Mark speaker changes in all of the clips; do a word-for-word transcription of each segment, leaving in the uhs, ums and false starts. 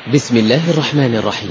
Speaker 1: بسم الله الرحمن الرحيم.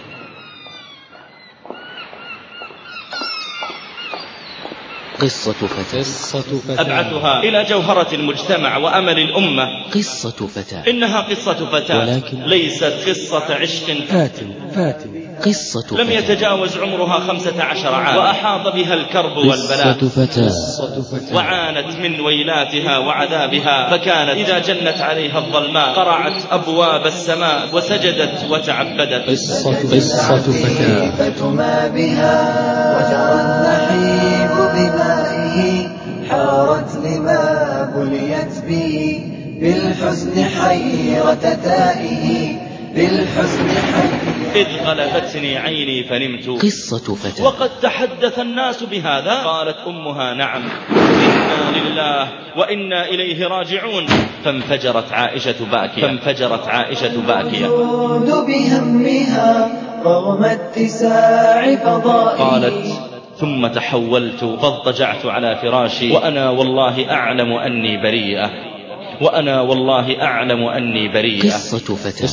Speaker 1: قصة فتاة. قصة فتاة
Speaker 2: أبعثها إلى جوهرة المجتمع وأمل الأمة.
Speaker 1: قصة فتاة.
Speaker 2: إنها قصة فتاة، ولكن ليست قصة عشق
Speaker 1: فاتن. فاتن. قصة فتاة
Speaker 2: لم يتجاوز عمرها خمسة عشر عام، وأحاط بها الكرب والبلاء.
Speaker 1: قصة فتاة.
Speaker 2: وعانت من ويلاتها وعذابها، فكانت إذا جنت عليها الظلماء قرعت أبواب السماء وسجدت وتعبدت.
Speaker 1: قصة قصة فتاة
Speaker 3: ما بها وجرى النحيب بمائه، حارت لما بليت به بالحزن حيرة تائه، بالحزن حيرة.
Speaker 2: إذ غلبتني عيني فنمت.
Speaker 1: قصة فتاة.
Speaker 2: وقد تحدث الناس بهذا. قالت أمها: نعم، إنا لله وإنا إليه راجعون. فانفجرت عائشة باكية فانفجرت عائشة باكية
Speaker 3: بهمها رغم اتساع فضائه.
Speaker 2: قالت: ثم تحولت فاضطجعت على فراشي وأنا والله أعلم أني بريئة وأنا والله أعلم أني بريئة.
Speaker 1: قصة فتاة.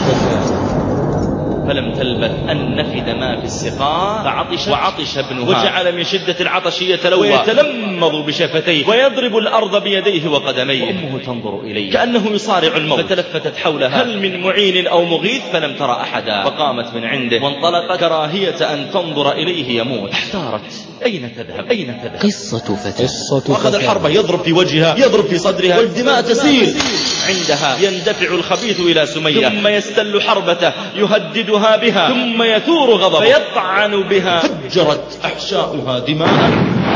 Speaker 2: فلم تلبث أن نفد ما في السقاء فعطش وعطش ابنها، وجعل من شدة العطش يتلوى ويتلمض بشفتيه ويضرب الأرض بيديه وقدميه، وأمه تنظر إليه كأنه يصارع الموت. فتلفتت حولها هل من معين أو مغيث، فلم ترى أحدا. فقامت من عنده وانطلقت كراهية أن تنظر إليه يموت. احتارت أين تذهب أين تذهب.
Speaker 1: قصة فتاة.
Speaker 2: وأخذ الحربة يضرب في وجهها يضرب في صدرها والدماء تسيل. عندها يندفع الخبيث إلى سمية ثم يستل حربته يهددها بها ثم يثور غضبه فيطعن بها، فجرت أحشاؤها دماء.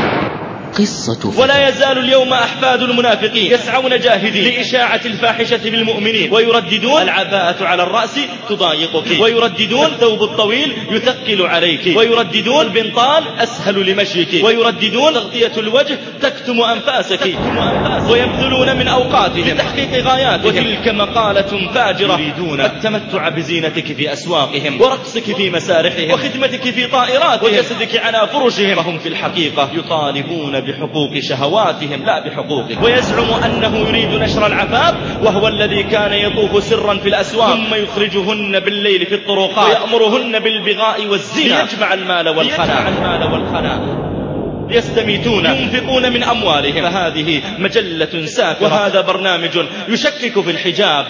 Speaker 1: قصة فتاة.
Speaker 2: ولا يزال اليوم أحفاد المنافقين يسعون جاهدين لإشاعة الفاحشة بالمؤمنين، ويرددون: العباءة على الرأس تضايقك، ويرددون: الثوب الطويل يثقل عليك، ويرددون: البنطال أسهل لمشيك، ويرددون: تغطية الوجه تكتم أنفاسك، ويبذلون من أوقاتهم لتحقيق غاياتهم. وتلك مقالة فاجرة، يريدون التمتع بزينتك في أسواقهم ورقصك في مسارحهم وخدمتك في طائراتهم وجسدك على فرشهم، وهم في الحقيقة يطالبون بحقوق شهواتهم لا بحقوقك. ويزعم أنه يريد نشر العفاف، وهو الذي كان يطوف سرا في الأسواق ثم يخرجهن بالليل في الطرقات ويأمرهن بالبغاء والزنا ليجمع المال والخنا. يستميتون ينفقون من أموالهم. فهذه مجلة سافرة وهذا برنامج يشكك في الحجاب.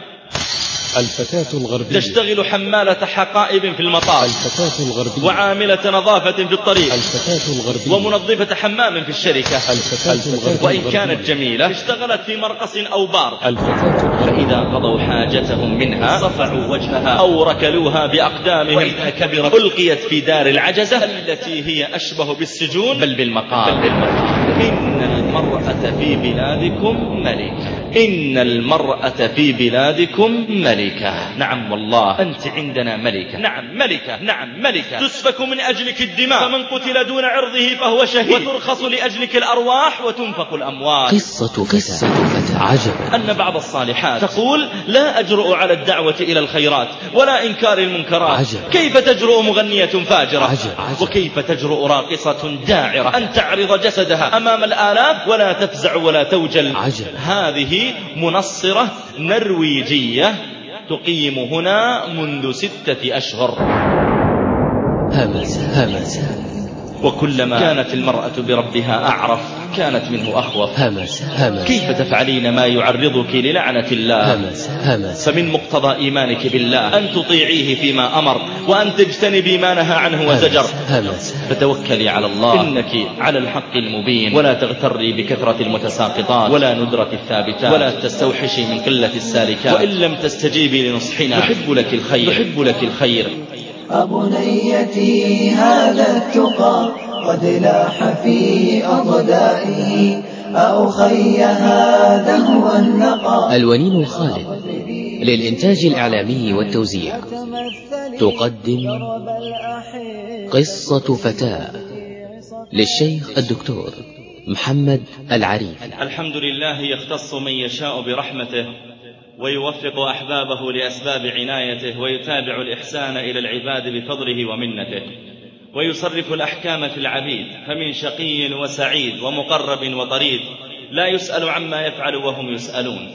Speaker 4: الفتاة الغربية
Speaker 2: تشتغل حمالة حقائب في المطار.
Speaker 4: الفتاة الغربية
Speaker 2: وعاملة نظافة في الطريق.
Speaker 4: الفتاة الغربية
Speaker 2: ومنظفة حمام في الشركة.
Speaker 4: الفتاة الغربية
Speaker 2: وإن كانت جميلة اشتغلت في مرقص أو بار.
Speaker 4: الفتاة
Speaker 2: فإذا قضوا حاجتهم منها صفعوا وجهها أو ركلوها بأقدامهم، وإذا كبرت ألقيت في دار العجزة التي هي أشبه بالسجون بل بالمقام. إن المرأة في بلادكم ملكة إن المرأة في بلادكم ملكة. نعم والله أنت عندنا ملكة. نعم ملكة نعم ملكة. تسفك من أجلك الدماء، فمن قتل دون عرضه فهو شهيد، وترخص لأجلك الأرواح وتنفق الأموال.
Speaker 1: قصة قصة فتاة. عجب
Speaker 2: أن بعض الصالحات تقول: لا أجرؤ على الدعوة إلى الخيرات ولا إنكار المنكرات.
Speaker 1: عجب.
Speaker 2: كيف تجرؤ مغنية فاجرة؟
Speaker 1: عجب. عجب.
Speaker 2: وكيف تجرؤ راقصة داعرة أن تعرض جسدها أمام الآلاف ولا تفزع ولا توجل؟
Speaker 1: عجب.
Speaker 2: هذه منصرة نرويجية تقيم هنا منذ ستة أشهر.
Speaker 1: همس همس.
Speaker 2: وكلما كانت المرأة بربها أعرف كانت منه أخوف.
Speaker 1: همس همس.
Speaker 2: كيف تفعلين ما يعرضك للعنة الله؟
Speaker 1: همس همس.
Speaker 2: فمن مقتضى إيمانك بالله أن تطيعيه فيما أمر وأن تجتنبي ما نهى عنه وزجر.
Speaker 1: همس.
Speaker 2: فتوكلي على الله إنك على الحق المبين، ولا تغتري بكثرة المتساقطات ولا ندرة الثابتات، ولا تستوحشي من قلة السالكات. وإن لم تستجيبي لنصحنا نحب لك الخير نحب لك الخير.
Speaker 3: أبنيتي هذا التقى قد لاح في أضدائه، أخي هذا هو النقى.
Speaker 1: الونين الخالد للإنتاج الإعلامي والتوزيع تقدم قصة فتاة للشيخ الدكتور محمد العريف.
Speaker 2: الحمد لله يختص من يشاء برحمته ويوفق أحبابه لأسباب عنايته، ويتابع الإحسان إلى العباد بفضله ومنته، ويصرف الأحكام في العبيد، فمن شقي وسعيد ومقرب وطريد لا يسأل عما يفعل وهم يسألون.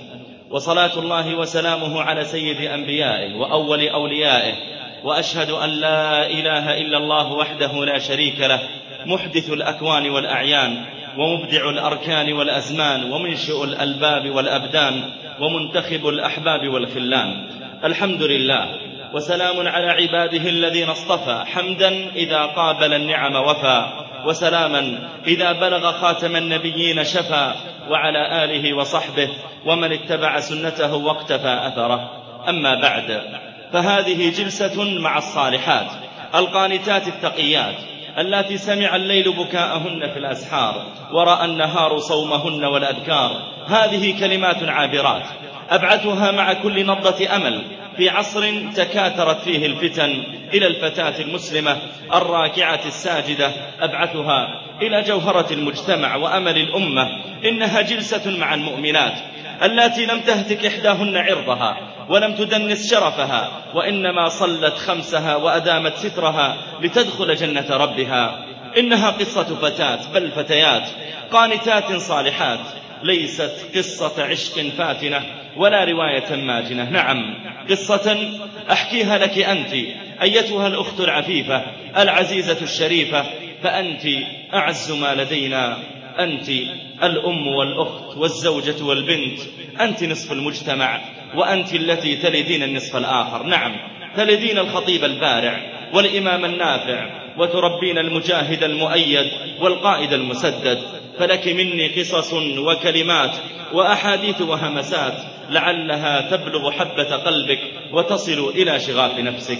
Speaker 2: وصلاة الله وسلامه على سيد أنبيائه وأول أوليائه، وأشهد أن لا إله إلا الله وحده لا شريك له، محدث الأكوان والأعيان، ومبدع الأركان والأزمان، ومنشئ الألباب والأبدان، ومنتخب الأحباب والخلان. الحمد لله، وسلام على عباده الذين اصطفى، حمدا إذا قابل النعم وفى، وسلاما إذا بلغ خاتم النبيين شفى، وعلى آله وصحبه ومن اتبع سنته واقتفى أثره. أما بعد، فهذه جلسة مع الصالحات القانتات التقيات اللاتي سمع الليل بكاءهن في الأسحار، ورأى النهار صومهن والأذكار. هذه كلمات عابرات أبعثها مع كل نبضة أمل في عصر تكاثرت فيه الفتن إلى الفتاة المسلمة الراكعة الساجدة، أبعثها إلى جوهرة المجتمع وأمل الأمة. إنها جلسة مع المؤمنات التي لم تهتك إحداهن عرضها ولم تدنس شرفها، وإنما صلت خمسها وأدامت سترها لتدخل جنة ربها. إنها قصة فتاة، بل فتيات قانتات صالحات، ليست قصة عشق فاتنة ولا رواية ماجنة. نعم، قصة أحكيها لك أنت أيتها الأخت العفيفة العزيزة الشريفة، فأنت أعز ما لدينا، أنت الأم والأخت والزوجة والبنت، أنت نصف المجتمع، وأنت التي تلدين النصف الآخر. نعم، تلدين الخطيب البارع والإمام النافع، وتربين المجاهد المؤيد والقائد المسدد. فلك مني قصص وكلمات وأحاديث وهمسات لعلها تبلغ حبة قلبك وتصل إلى شغاف نفسك.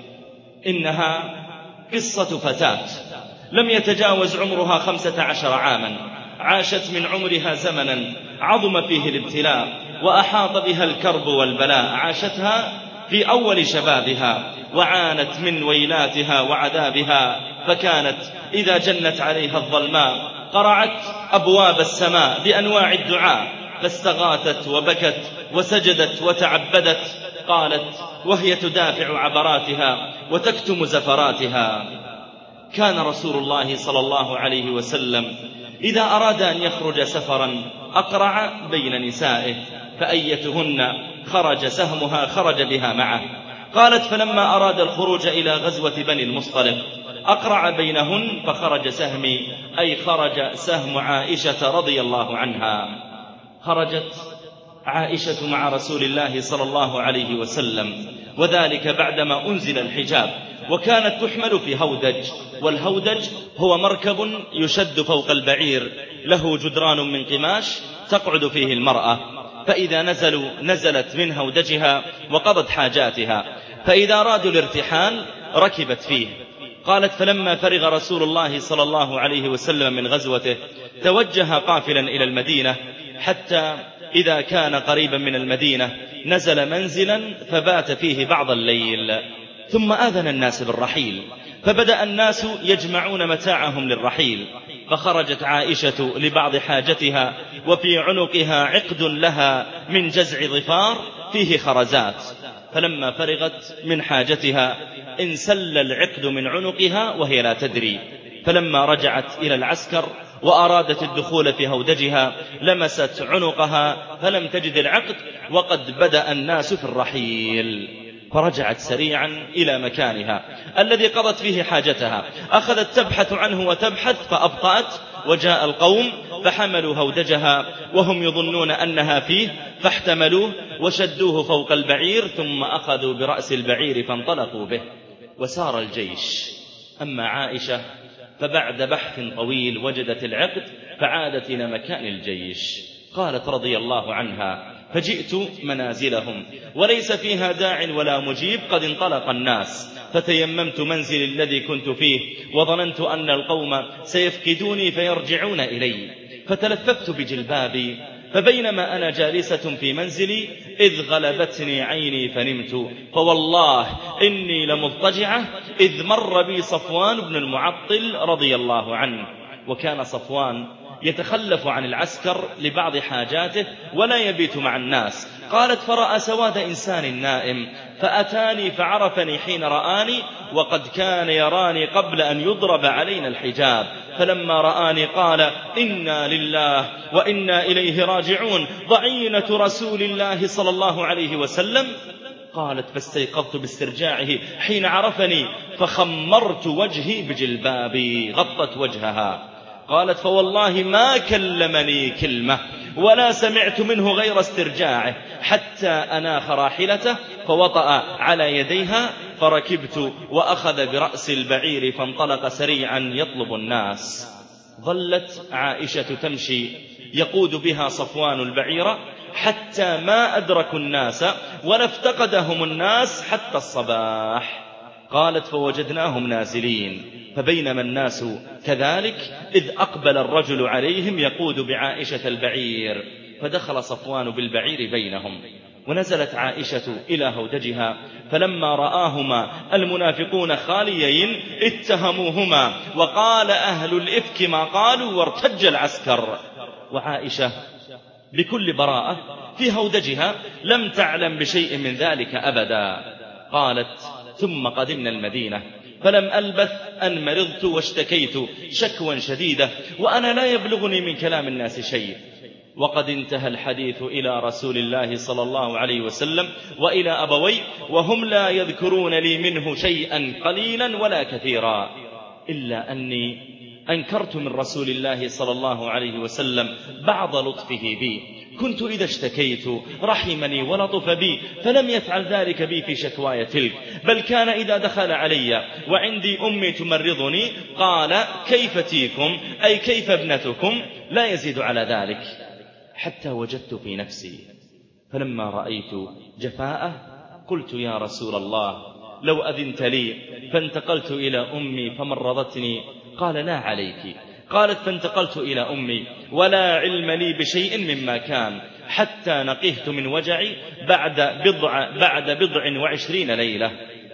Speaker 2: إنها قصة فتاة لم يتجاوز عمرها خمسة عشر عاما، عاشت من عمرها زمنا عظم فيه الابتلاء وأحاط بها الكرب والبلاء، عاشتها في أول شبابها وعانت من ويلاتها وعذابها، فكانت إذا جنت عليها الظلماء قرعت أبواب السماء بأنواع الدعاء، فاستغاثت وبكت وسجدت وتعبدت. قالت وهي تدافع عبراتها وتكتم زفراتها: كان رسول الله صلى الله عليه وسلم إذا أراد أن يخرج سفرا أقرع بين نسائه، فأيتهن خرج سهمها خرج بها معه. قالت فلما أراد الخروج إلى غزوة بني المصطلق أقرع بينهن فخرج سهمي، أي خرج سهم عائشة رضي الله عنها. خرجت عائشة مع رسول الله صلى الله عليه وسلم، وذلك بعدما أنزل الحجاب، وكانت تحمل في هودج، والهودج هو مركب يشد فوق البعير له جدران من قماش تقعد فيه المرأة، فإذا نزلوا نزلت من هودجها وقضت حاجاتها، فإذا أرادوا الارتحال ركبت فيه. قالت فلما فرغ رسول الله صلى الله عليه وسلم من غزوته توجه قافلا إلى المدينة، حتى إذا كان قريبا من المدينة نزل منزلا فبات فيه بعض الليل، ثم آذن الناس بالرحيل، فبدأ الناس يجمعون متاعهم للرحيل، فخرجت عائشة لبعض حاجتها وفي عنقها عقد لها من جزع ظفار فيه خرزات، فلما فرغت من حاجتها انسل العقد من عنقها وهي لا تدري. فلما رجعت إلى العسكر وأرادت الدخول في هودجها لمست عنقها فلم تجد العقد، وقد بدأ الناس في الرحيل، فرجعت سريعا إلى مكانها الذي قضت فيه حاجتها، أخذت تبحث عنه وتبحث فأبطأت، وجاء القوم فحملوا هودجها وهم يظنون أنها فيه، فاحتملوه وشدوه فوق البعير، ثم أخذوا برأس البعير فانطلقوا به وسار الجيش. أما عائشة فبعد بحث طويل وجدت العقد فعادت إلى مكان الجيش. قالت رضي الله عنها فجئت منازلهم وليس فيها داع ولا مجيب، قد انطلق الناس، فتيممت منزلي الذي كنت فيه وظننت أن القوم سيفقدوني فيرجعون إلي، فتلففت بجلبابي، فبينما أنا جالسة في منزلي إذ غلبتني عيني فنمت، فوالله إني لمضطجعة إذ مر بي صفوان بن المعطل رضي الله عنه. وكان صفوان يتخلف عن العسكر لبعض حاجاته ولا يبيت مع الناس. قالت فرأى سواد إنسان نائم فأتاني فعرفني حين رآني وقد كان يراني قبل أن يضرب علينا الحجاب، فلما رآني قال إنا لله وإنا إليه راجعون ضعينة رسول الله صلى الله عليه وسلم. قالت فاستيقظت باسترجاعه حين عرفني فخمرت وجهي بجلبابي، غطت وجهها. قالت فوالله ما كلمني كلمة ولا سمعت منه غير استرجاعه حتى أناخ راحلته فوطأ على يديها فركبت وأخذ برأس البعير فانطلق سريعا يطلب الناس. ظلت عائشة تمشي يقود بها صفوان البعير حتى ما أدركوا الناس ولا افتقدهم الناس حتى الصباح. قالت فوجدناهم نازلين فبينما الناس كذلك إذ أقبل الرجل عليهم يقود بعائشة البعير، فدخل صفوان بالبعير بينهم، ونزلت عائشة إلى هودجها فلما رآهما المنافقون خاليين اتهموهما وقال أهل الإفك ما قالوا وارتج العسكر. وعائشة بكل براءة في هودجها لم تعلم بشيء من ذلك أبدا. قالت ثم قدمنا المدينة فلم ألبث أن مرضت واشتكيت شكوى شديدة وأنا لا يبلغني من كلام الناس شيء، وقد انتهى الحديث إلى رسول الله صلى الله عليه وسلم وإلى أبوي وهم لا يذكرون لي منه شيئا قليلا ولا كثيرا، إلا أني أنكرت من رسول الله صلى الله عليه وسلم بعض لطفه بي، كنت إذا اشتكيت رحمني ولطف بي فلم يفعل ذلك بي في شكواي تلك، بل كان إذا دخل علي وعندي أمي تمرضني قال كيف تيكم أي كيف ابنتكم، لا يزيد على ذلك، حتى وجدت في نفسي فلما رأيت جفاءه قلت يا رسول الله لو أذنت لي فانتقلت إلى أمي فمرضتني. قال لا عليك. قالت فانتقلت إلى أمي ولا علم لي بشيء مما كان حتى نقهت من وجعي بعد بضع, بعد بضع وعشرين ليلة،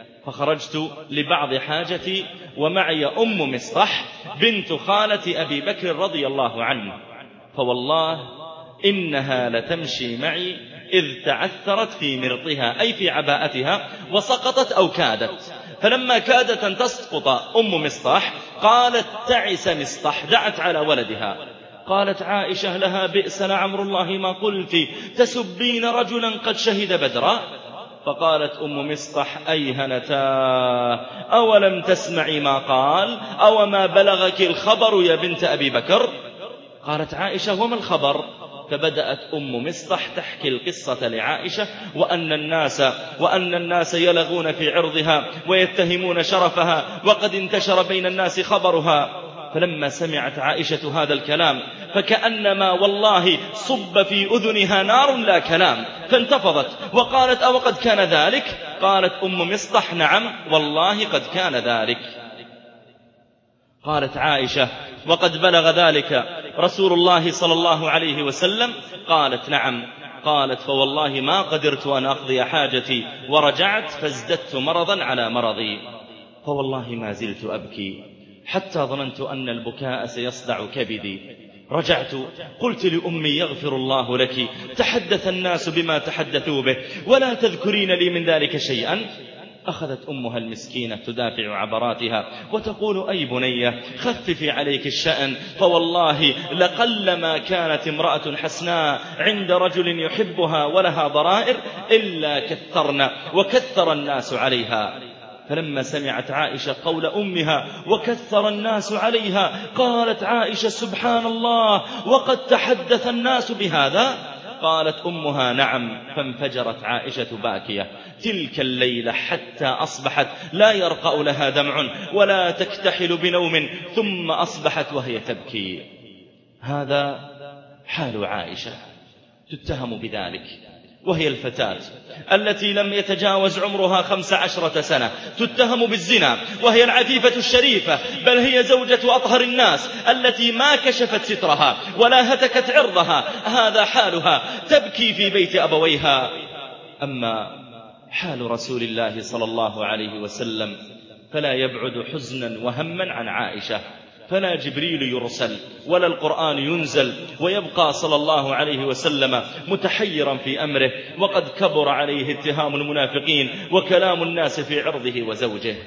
Speaker 2: فخرجت لبعض حاجتي ومعي أم مصطح بنت خالة أبي بكر رضي الله عنه، فوالله إنها لتمشي معي إذ تعثرت في مرطها أي في عباءتها وسقطت أو كادت، فلما كادت أن تسقط أم مصطح قالت تعس مصطح، دعت على ولدها. قالت عائشة لها بئس لعمر الله ما قلت تسبين رجلا قد شهد بدرا. فقالت أم مصطح أيهنتاه أولم تسمعي ما قال أو ما بلغك الخبر يا بنت أبي بكر؟ قالت عائشة وما الخبر؟ فبدأت أم مصطح تحكي القصة لعائشة وأن الناس وأن الناس يلغون في عرضها ويتهمون شرفها وقد انتشر بين الناس خبرها. فلما سمعت عائشة هذا الكلام فكأنما والله صب في أذنها نار لا كلام، فانتفضت وقالت أو قد كان ذلك؟ قالت أم مصطح نعم والله قد كان ذلك. قالت عائشة وقد بلغ ذلك رسول الله صلى الله عليه وسلم؟ قالت نعم. قالت فوالله ما قدرت أن أقضي حاجتي ورجعت فازددت مرضا على مرضي، فوالله ما زلت أبكي حتى ظننت أن البكاء سيصدع كبدي. رجعت قلت لأمي يغفر الله لك، تحدث الناس بما تحدثوا به ولا تذكرين لي من ذلك شيئا. أخذت أمها المسكينة تدافع عبراتها وتقول أي بنية خففي عليك الشأن، فوالله لقلما كانت امرأة حسناء عند رجل يحبها ولها ضرائر إلا كثرنا وكثر الناس عليها. فلما سمعت عائشة قول أمها وكثر الناس عليها قالت عائشة سبحان الله وقد تحدث الناس بهذا؟ قالت أمها نعم. فانفجرت عائشة باكية تلك الليلة حتى أصبحت لا يرقأ لها دمع ولا تكتحل بنوم، ثم أصبحت وهي تبكي. هذا حال عائشة تتهم بذلك، وهي الفتاة التي لم يتجاوز عمرها خمس عشرة سنة تتهم بالزنا، وهي العفيفة الشريفة بل هي زوجة أطهر الناس التي ما كشفت سترها ولا هتكت عرضها. هذا حالها تبكي في بيت أبويها. أما حال رسول الله صلى الله عليه وسلم فلا يبعد حزنا وهما عن عائشة، فلا جبريل يرسل ولا القرآن ينزل، ويبقى صلى الله عليه وسلم متحيرا في أمره، وقد كبر عليه اتهام المنافقين وكلام الناس في عرضه وزوجه.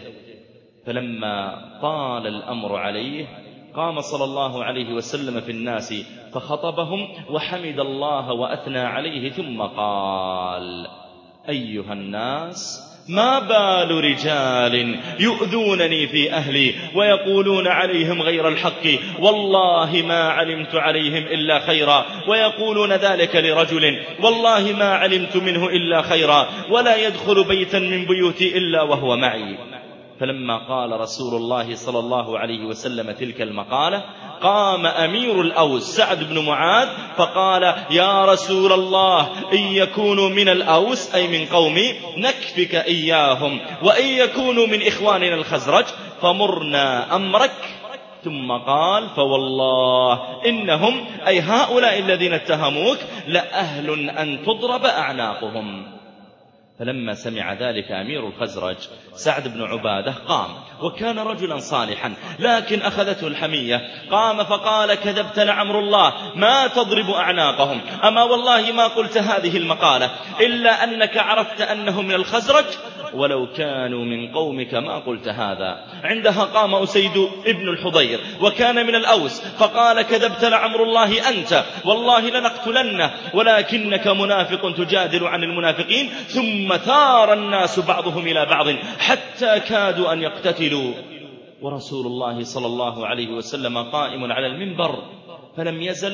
Speaker 2: فلما طال الأمر عليه قام صلى الله عليه وسلم في الناس فخطبهم وحمد الله وأثنى عليه، ثم قال: أيها الناس، ما بال رجال يؤذونني في أهلي ويقولون عليهم غير الحق، والله ما علمت عليهم إلا خيرا، ويقولون ذلك لرجل والله ما علمت منه إلا خيرا، ولا يدخل بيتا من بيوتي إلا وهو معي. فلما قال رسول الله صلى الله عليه وسلم تلك المقالة قام أمير الأوس سعد بن معاذ فقال: يا رسول الله، إن يكونوا من الأوس أي من قومي نكفك إياهم، وإن يكونوا من إخواننا الخزرج فمرنا أمرك. ثم قال: فوالله إنهم أي هؤلاء الذين اتهموك لأهل أن تضرب أعناقهم. فلما سمع ذلك أمير الخزرج سعد بن عبادة قام، وكان رجلا صالحا لكن أخذته الحمية، قام فقال: كذبت لعمر الله، ما تضرب أعناقهم، أما والله ما قلت هذه المقالة إلا أنك عرفت أنهم من الخزرج، ولو كانوا من قومك ما قلت هذا. عندها قام أسيد ابن الحضير وكان من الأوس فقال: كذبت لعمر الله أنت، والله لنقتلنه، ولكنك منافق تجادل عن المنافقين. ثم ثار الناس بعضهم إلى بعض حتى كادوا أن يقتتلوا، ورسول الله صلى الله عليه وسلم قائم على المنبر فلم يزل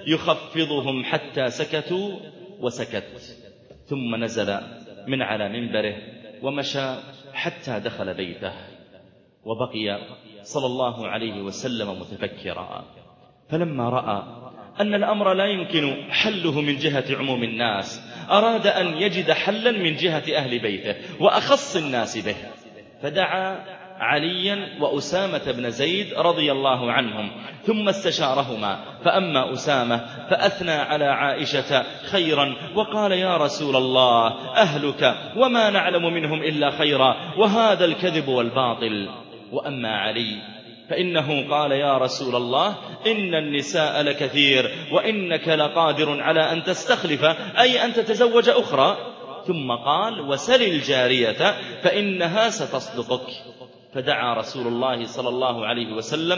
Speaker 2: يخفضهم حتى سكتوا وسكت، ثم نزل من على منبره ومشى حتى دخل بيته، وبقي صلى الله عليه وسلم متفكرا. فلما رأى أن الأمر لا يمكن حله من جهة عموم الناس أراد أن يجد حلا من جهة أهل بيته وأخص الناس به، فدعا عليا وأسامة بن زيد رضي الله عنهم، ثم استشارهما. فأما أسامة فأثنى على عائشة خيرا وقال: يا رسول الله، أهلك وما نعلم منهم إلا خيرا، وهذا الكذب والباطل. وأما علي فإنه قال: يا رسول الله، إن النساء لكثير، وإنك لقادر على أن تستخلف أي أن تتزوج أخرى. ثم قال: وسل الجارية فإنها ستصدقك. فدعا رسول الله صلى الله عليه وسلم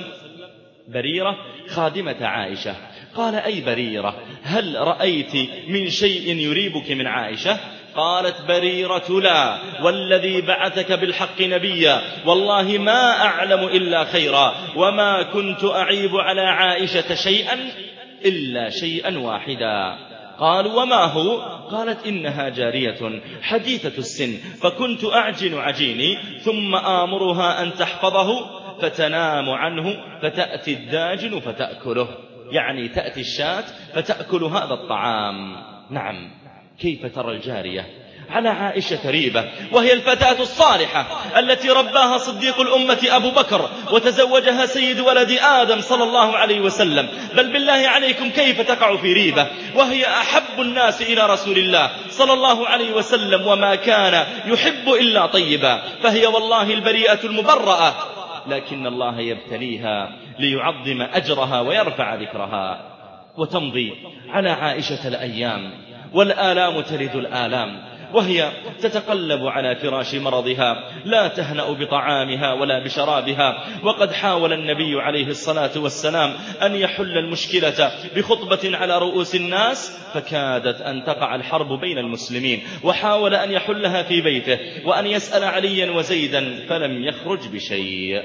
Speaker 2: بريرة خادمة عائشة، قال: أي بريرة، هل رأيت من شيء يريبك من عائشة؟ قالت بريرة: لا، والذي بعثك بالحق نبيا، والله ما أعلم إلا خيرا، وما كنت أعيب على عائشة شيئا إلا شيئا واحدا. قالوا: وما هو؟ قالت: إنها جارية حديثة السن، فكنت أعجن عجيني ثم آمرها أن تحفظه فتنام عنه، فتأتي الداجن فتأكله، يعني تأتي الشاة فتأكل هذا الطعام. نعم، كيف ترى الجارية على عائشة ريبة، وهي الفتاة الصالحة التي رباها صديق الأمة أبو بكر وتزوجها سيد ولد آدم صلى الله عليه وسلم. بل بالله عليكم كيف تقع في ريبة وهي أحب الناس إلى رسول الله صلى الله عليه وسلم، وما كان يحب إلا طيبا، فهي والله البريئة المبرأة، لكن الله يبتليها ليعظم أجرها ويرفع ذكرها. وتمضي على عائشة الأيام والآلام تلد الآلام، وهي تتقلب على فراش مرضها، لا تهنأ بطعامها ولا بشرابها. وقد حاول النبي عليه الصلاة والسلام أن يحل المشكلة بخطبة على رؤوس الناس، فكادت أن تقع الحرب بين المسلمين، وحاول أن يحلها في بيته وأن يسأل عليا وزيدا فلم يخرج بشيء.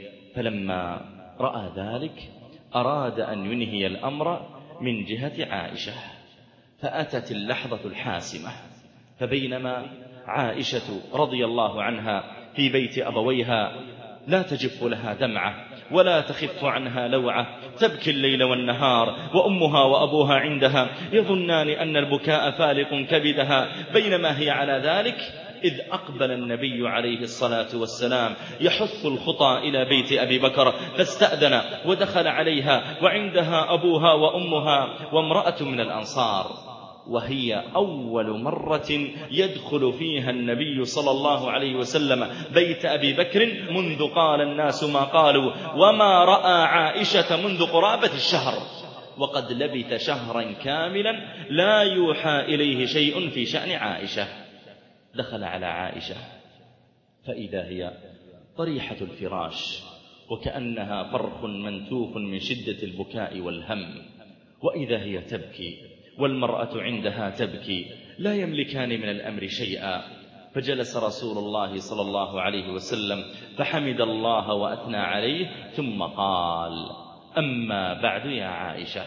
Speaker 2: فلما رأى ذلك أراد أن ينهي الأمر من جهة عائشة، فأتت اللحظة الحاسمة. فبينما عائشة رضي الله عنها في بيت أبويها لا تجف لها دمعة ولا تخف عنها لوعة، تبكي الليل والنهار، وأمها وأبوها عندها يظنان أن البكاء فالق كبدها. بينما هي على ذلك إذ أقبل النبي عليه الصلاة والسلام يحث الخطى إلى بيت أبي بكر، فاستأذن ودخل عليها، وعندها أبوها وأمها وامرأة من الأنصار. وهي أول مرة يدخل فيها النبي صلى الله عليه وسلم بيت أبي بكر منذ قال الناس ما قالوا، وما رأى عائشة منذ قرابة الشهر، وقد لبث شهرا كاملا لا يوحى إليه شيء في شأن عائشة. دخل على عائشة فإذا هي طريحة الفراش، وكأنها فرخ منتوف من شدة البكاء والهم، وإذا هي تبكي والمرأة عندها تبكي، لا يملكان من الأمر شيئا. فجلس رسول الله صلى الله عليه وسلم فحمد الله وأثنى عليه، ثم قال: أما بعد يا عائشة،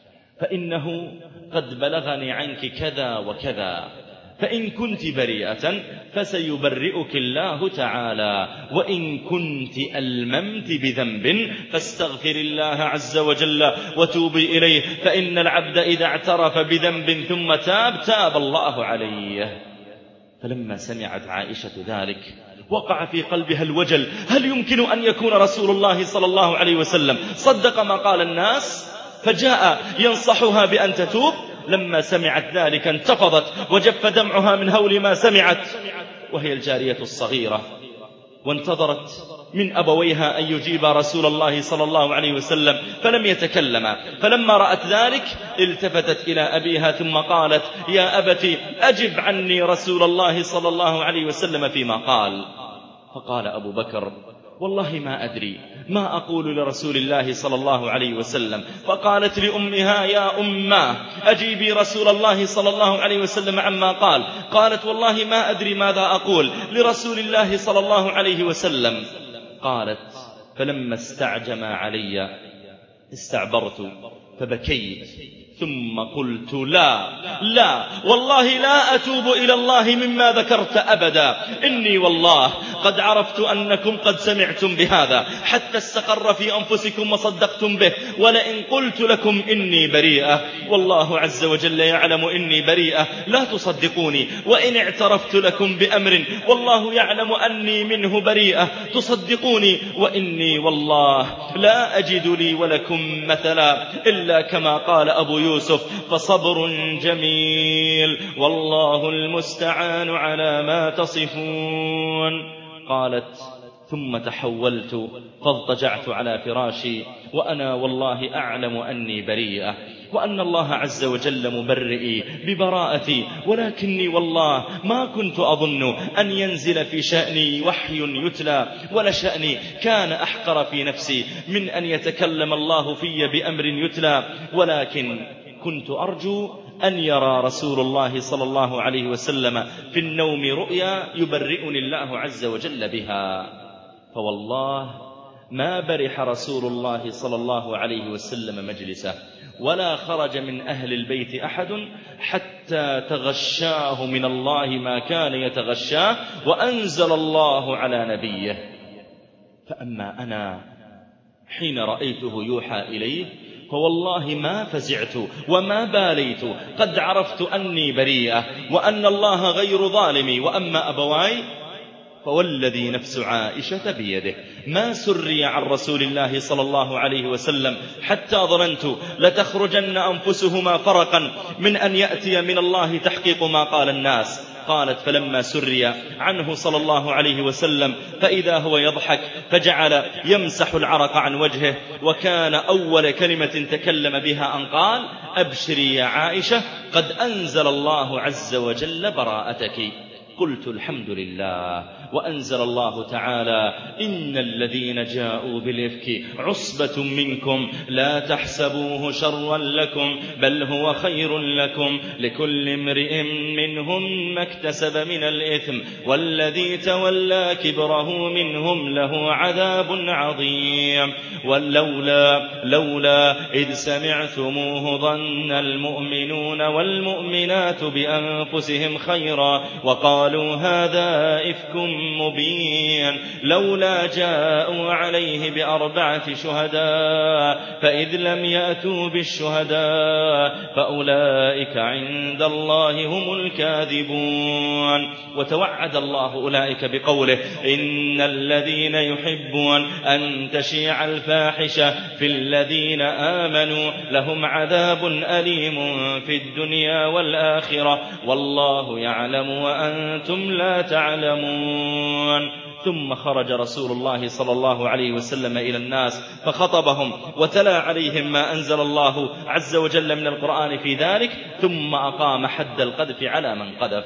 Speaker 2: فإنه قد بلغني عنك كذا وكذا، فإن كنت بريئة فسيبرئك الله تعالى، وإن كنت ألممت بذنب فاستغفر الله عز وجل وتوبي إليه، فإن العبد إذا اعترف بذنب ثم تاب تاب الله عليه. فلما سمعت عائشة ذلك وقع في قلبها الوجل، هل يمكن أن يكون رسول الله صلى الله عليه وسلم صدق ما قال الناس؟ فجاء ينصحها بأن تتوب. لما سمعت ذلك انتفضت وجف دمعها من هول ما سمعت، وهي الجارية الصغيرة، وانتظرت من أبويها أن يجيب رسول الله صلى الله عليه وسلم فلم يتكلما. فلما رأت ذلك التفتت إلى أبيها ثم قالت: يا أبتي أجب عني رسول الله صلى الله عليه وسلم فيما قال. فقال أبو بكر: والله ما أدري ما أقول لرسول الله صلى الله عليه وسلم. فقالت لأمها: يا أماه أجيبي رسول الله صلى الله عليه وسلم عما قال. قالت: والله ما أدري ماذا أقول لرسول الله صلى الله عليه وسلم. قالت: فلما استعجم علي استعبرت فبكيت، ثم قلت: لا لا والله لا أتوب إلى الله مما ذكرت أبدا، إني والله قد عرفت أنكم قد سمعتم بهذا حتى استقر في أنفسكم وصدقتم به، ولئن قلت لكم إني بريئة والله عز وجل يعلم إني بريئة لا تصدقوني، وإن اعترفت لكم بأمر والله يعلم أني منه بريئة تصدقوني، وإني والله لا أجد لي ولكم مثلا إلا كما قال أبو يوسف: فصبر جميل والله المستعان على ما تصفون. قالت: ثم تحولت فاضطجعت على فراشي وأنا والله أعلم أني بريئة، وأن الله عز وجل مبرئي ببراءتي، ولكني والله ما كنت أظن أن ينزل في شأني وحي يتلى، ولا شأني كان أحقر في نفسي من أن يتكلم الله في بأمر يتلى، ولكن كنت أرجو أن يرى رسول الله صلى الله عليه وسلم في النوم رؤيا يبرئني الله عز وجل بها. فوالله ما برح رسول الله صلى الله عليه وسلم مجلسه، ولا خرج من أهل البيت أحد حتى تغشاه من الله ما كان يتغشاه، وأنزل الله على نبيه. فأما أنا حين رأيته يوحى إليه فوالله ما فزعت وما باليت، قد عرفت أني بريئة وأن الله غير ظالمي. وأما أبواي فوالذي نفس عائشة بيده ما سري عن رسول الله صلى الله عليه وسلم حتى ظننت لتخرجن أنفسهما فرقا من أن يأتي من الله تحقيق ما قال الناس. قالت: فلما سري عنه صلى الله عليه وسلم فإذا هو يضحك، فجعل يمسح العرق عن وجهه، وكان أول كلمة تكلم بها أن قال: أبشري يا عائشة قد أنزل الله عز وجل براءتك. قلت: الحمد لله. وأنزل الله تعالى: إن الذين جاءوا بالإفك عصبة منكم لا تحسبوه شرا لكم بل هو خير لكم، لكل امرئ منهم ما اكتسب من الإثم، والذي تولى كبره منهم له عذاب عظيم. ولولا لولا إذ سمعتموه ظن المؤمنون والمؤمنات بأنفسهم خيرا، وقال وقالوا هذا إفك مبين لولا جاءوا عليه بأربعة شهداء فإذ لم يأتوا بالشهداء فأولئك عند الله هم الكاذبون. وتوعد الله أولئك بقوله إن الذين يحبون أن تشيع الفاحشة في الذين آمنوا لهم عذاب أليم في الدنيا والآخرة والله يعلم وأنتم لا تعلمون. ثم خرج رسول الله صلى الله عليه وسلم إلى الناس فخطبهم وتلا عليهم ما أنزل الله عز وجل من القرآن في ذلك ثم أقام حد القذف على من قذف.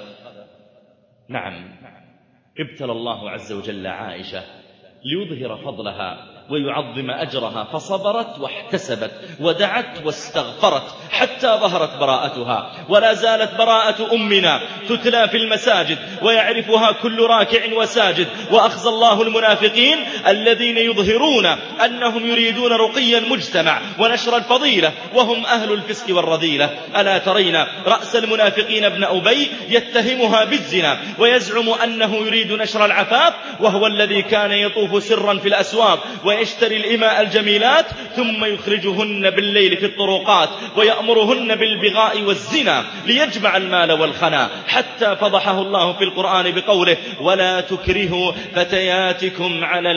Speaker 2: نعم، ابتلى الله عز وجل عائشة ليظهر فضلها ويعظم أجرها فصبرت واحتسبت ودعت واستغفرت حتى ظهرت براءتها. ولا زالت براءة أمنا تتلى في المساجد ويعرفها كل راكع وساجد. وأخزى الله المنافقين الذين يظهرون أنهم يريدون رقي المجتمع ونشر الفضيلة وهم أهل الفسق والرذيلة. ألا ترين رأس المنافقين ابن أبي يتهمها بالزنا ويزعم أنه يريد نشر العفاف وهو الذي كان يطوف سرا في الأسواق ويشتري الإماء الجميلات ثم يخرجهن بالليل في الطرقات ويأمرهن بالبغاء والزنا ليجمع المال والخنا حتى فضحه الله في القرآن بقوله ولا تكرهوا فتياتكم على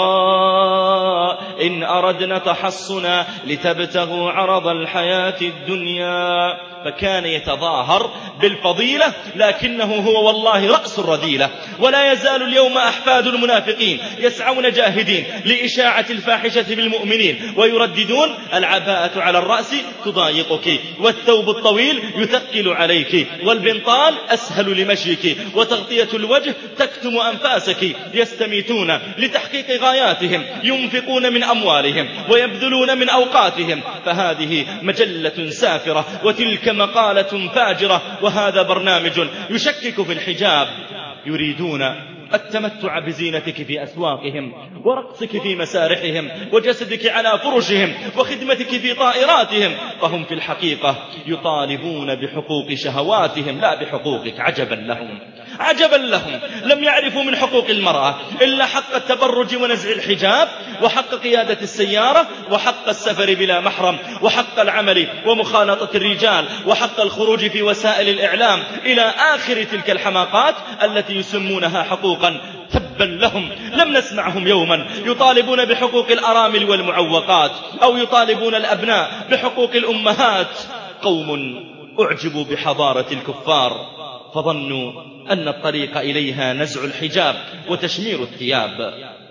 Speaker 2: البغاء إن أردنا تحصنا لتبتغوا عرض الحياة الدنيا. فكان يتظاهر بالفضيلة لكنه هو والله رأس الرذيلة. ولا يزال اليوم أحفاد المنافقين يسعون جاهدين لإشاعة الفاحشة بالمؤمنين ويرددون العباءة على الرأس تضايقك والثوب الطويل يثقل عليك والبنطال أسهل لمشيك وتغطية الوجه تكتم أنفاسك. يستميتون لتحقيق غاياتهم ينفقون من أموالهم ويبذلون من أوقاتهم. فهذه مجلة سافرة وتلك مقالة فاجرة وهذا برنامج يشكك في الحجاب. يريدون التمتع بزينتك في أسواقهم ورقصك في مسارحهم وجسدك على فرشهم وخدمتك في طائراتهم. فهم في الحقيقة يطالبون بحقوق شهواتهم لا بحقوقك. عجبا لهم عجبا لهم لم يعرفوا من حقوق المرأة إلا حق التبرج ونزع الحجاب وحق قيادة السيارة وحق السفر بلا محرم وحق العمل ومخالطة الرجال وحق الخروج في وسائل الإعلام إلى آخر تلك الحماقات التي يسمونها حقوقا. تبا لهم لم نسمعهم يوما يطالبون بحقوق الأرامل والمعوقات أو يطالبون الأبناء بحقوق الأمهات. قوم أعجبوا بحضارة الكفار فظنوا أن الطريق إليها نزع الحجاب وتشمير الثياب.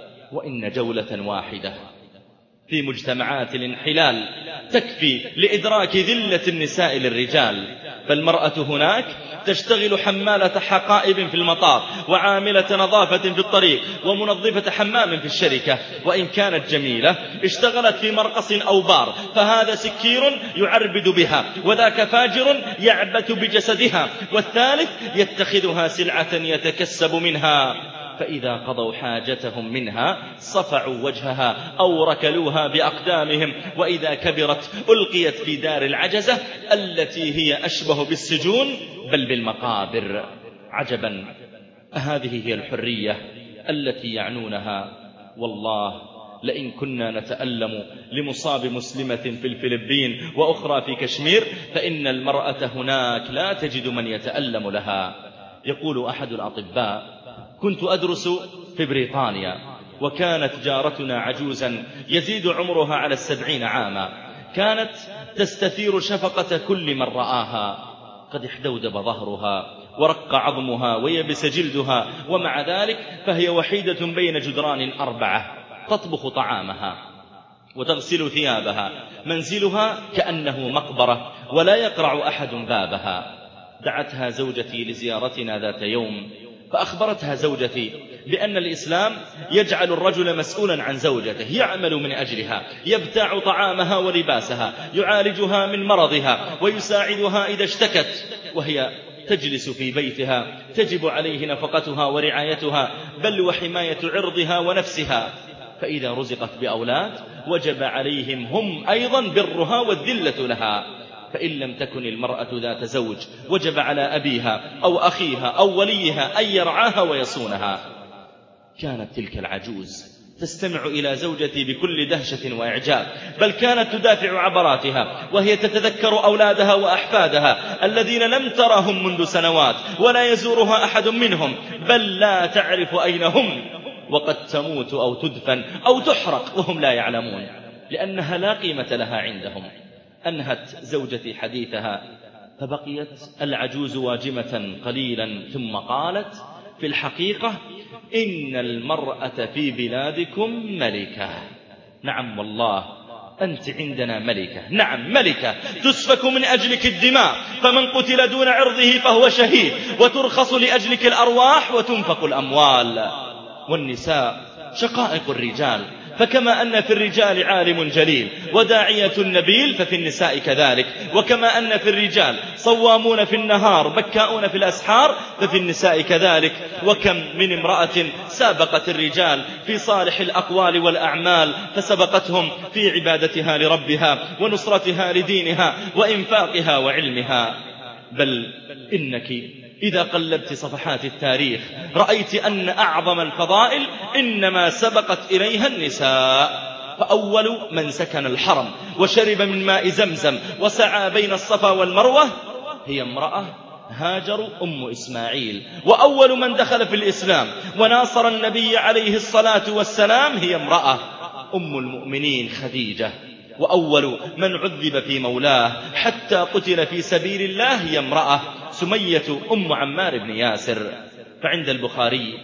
Speaker 2: وإن جولة واحدة في مجتمعات الانحلال تكفي لإدراك ذلة النساء للرجال. فالمرأة هناك تشتغل حمالة حقائب في المطار وعاملة نظافة في الطريق ومنظفة حمام في الشركة. وإن كانت جميلة اشتغلت في مرقص أو بار فهذا سكير يعربد بها وذاك فاجر يعبث بجسدها والثالث يتخذها سلعة يتكسب منها. فإذا قضوا حاجتهم منها صفعوا وجهها أو ركلوها بأقدامهم وإذا كبرت ألقيت في دار العجزة التي هي أشبه بالسجون بل بالمقابر. عجبا، أهذه هي الحرية التي يعنونها؟ والله لئن كنا نتألم لمصاب مسلمة في الفلبين وأخرى في كشمير فإن المرأة هناك لا تجد من يتألم لها. يقول أحد الأطباء كنت أدرس في بريطانيا وكانت جارتنا عجوزا يزيد عمرها على السبعين عاما كانت تستثير شفقة كل من رآها. قد احدودب ظهرها ورق عظمها ويبس جلدها ومع ذلك فهي وحيدة بين جدران أربعة تطبخ طعامها وتغسل ثيابها. منزلها كأنه مقبرة ولا يقرع أحد بابها. دعتها زوجتي لزيارتنا ذات يوم فأخبرتها زوجتي بأن الإسلام يجعل الرجل مسؤولا عن زوجته يعمل من أجلها يبتاع طعامها ولباسها يعالجها من مرضها ويساعدها إذا اشتكت وهي تجلس في بيتها تجب عليه نفقتها ورعايتها بل وحماية عرضها ونفسها. فإذا رزقت بأولاد وجب عليهم هم أيضا برها والذلة لها. فإن لم تكن المرأة ذات زوج وجب على أبيها أو أخيها أو وليها أن يرعاها ويصونها. كانت تلك العجوز تستمع إلى زوجتي بكل دهشة وإعجاب، بل كانت تدافع عبراتها وهي تتذكر أولادها وأحفادها الذين لم ترهم منذ سنوات ولا يزورها أحد منهم، بل لا تعرف أين هم، وقد تموت أو تدفن أو تحرق وهم لا يعلمون، لأنها لا قيمة لها عندهم. أنهت زوجتي حديثها فبقيت العجوز واجمة قليلا، ثم قالت: في الحقيقة إن المرأة في بلادكم ملكة. نعم والله أنت عندنا ملكة، نعم ملكة، تسفك من أجلك الدماء، فمن قتل دون عرضه فهو شهيد، وترخص لأجلك الأرواح وتنفق الأموال. والنساء شقائق الرجال، فكما أن في الرجال عالم جليل وداعية نبيل ففي النساء كذلك، وكما أن في الرجال صوامون في النهار بكاؤون في الأسحار ففي النساء كذلك. وكم من امرأة سابقت الرجال في صالح الأقوال والأعمال فسبقتهم في عبادتها لربها ونصرتها لدينها وإنفاقها وعلمها. بل إنك إذا قلبت صفحات التاريخ رأيت أن أعظم الفضائل إنما سبقت إليها النساء. فأول من سكن الحرم وشرب من ماء زمزم وسعى بين الصفا والمروة هي امرأة هاجر أم إسماعيل، وأول من دخل في الإسلام وناصر النبي عليه الصلاة والسلام هي امرأة أم المؤمنين خديجة، وأول من عذب في مولاه حتى قتل في سبيل الله هي امرأة سمية أم عمار بن ياسر. فعند البخاري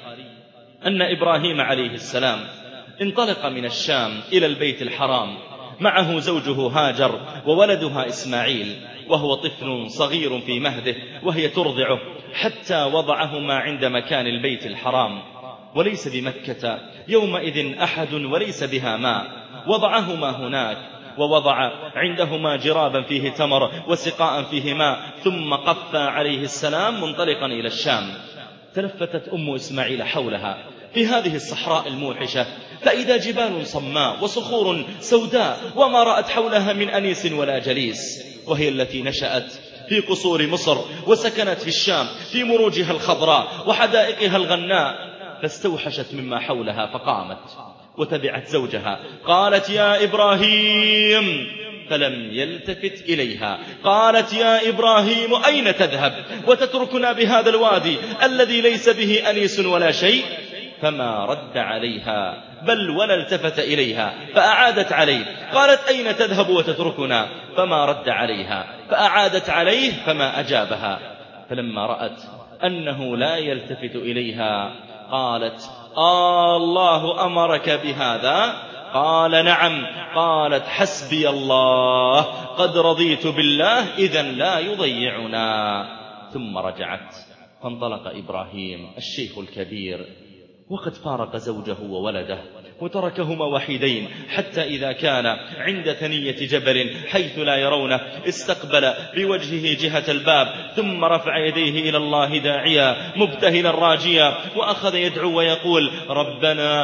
Speaker 2: أن إبراهيم عليه السلام انطلق من الشام إلى البيت الحرام معه زوجه هاجر وولدها إسماعيل، وهو طفل صغير في مهده وهي ترضعه، حتى وضعهما عند مكان البيت الحرام، وليس بمكة يومئذ أحد وليس بها ماء، وضعهما هناك ووضع عندهما جرابا فيه تمر وسقاء فيه ماء، ثم قفى عليه السلام منطلقا إلى الشام. تلفتت أم إسماعيل حولها في هذه الصحراء الموحشة، فإذا جبال صماء وصخور سوداء، وما رأت حولها من أنيس ولا جليس، وهي التي نشأت في قصور مصر وسكنت في الشام في مروجها الخضراء وحدائقها الغناء، فاستوحشت مما حولها فقامت وتبعت زوجها. قالت: يا إبراهيم، فلم يلتفت إليها. قالت: يا إبراهيم، أين تذهب وتتركنا بهذا الوادي الذي ليس به أنيس ولا شيء؟ فما رد عليها بل ولا التفت إليها، فأعادت عليه. قالت: أين تذهب وتتركنا؟ فما رد عليها، فأعادت عليه فما أجابها. فلما رأت أنه لا يلتفت إليها قالت: آه الله أمرك بهذا؟ قال: نعم. قالت: حسبي الله، قد رضيت بالله، إذن لا يضيعنا. ثم رجعت، فانطلق إبراهيم الشيخ الكبير وقد فارق زوجه وولده وتركهما وحيدين، حتى إذا كان عند ثنية جبل حيث لا يرونه استقبل بوجهه جهة الباب، ثم رفع يديه إلى الله داعيا مبتهلا راجيا، وأخذ يدعو ويقول: ربنا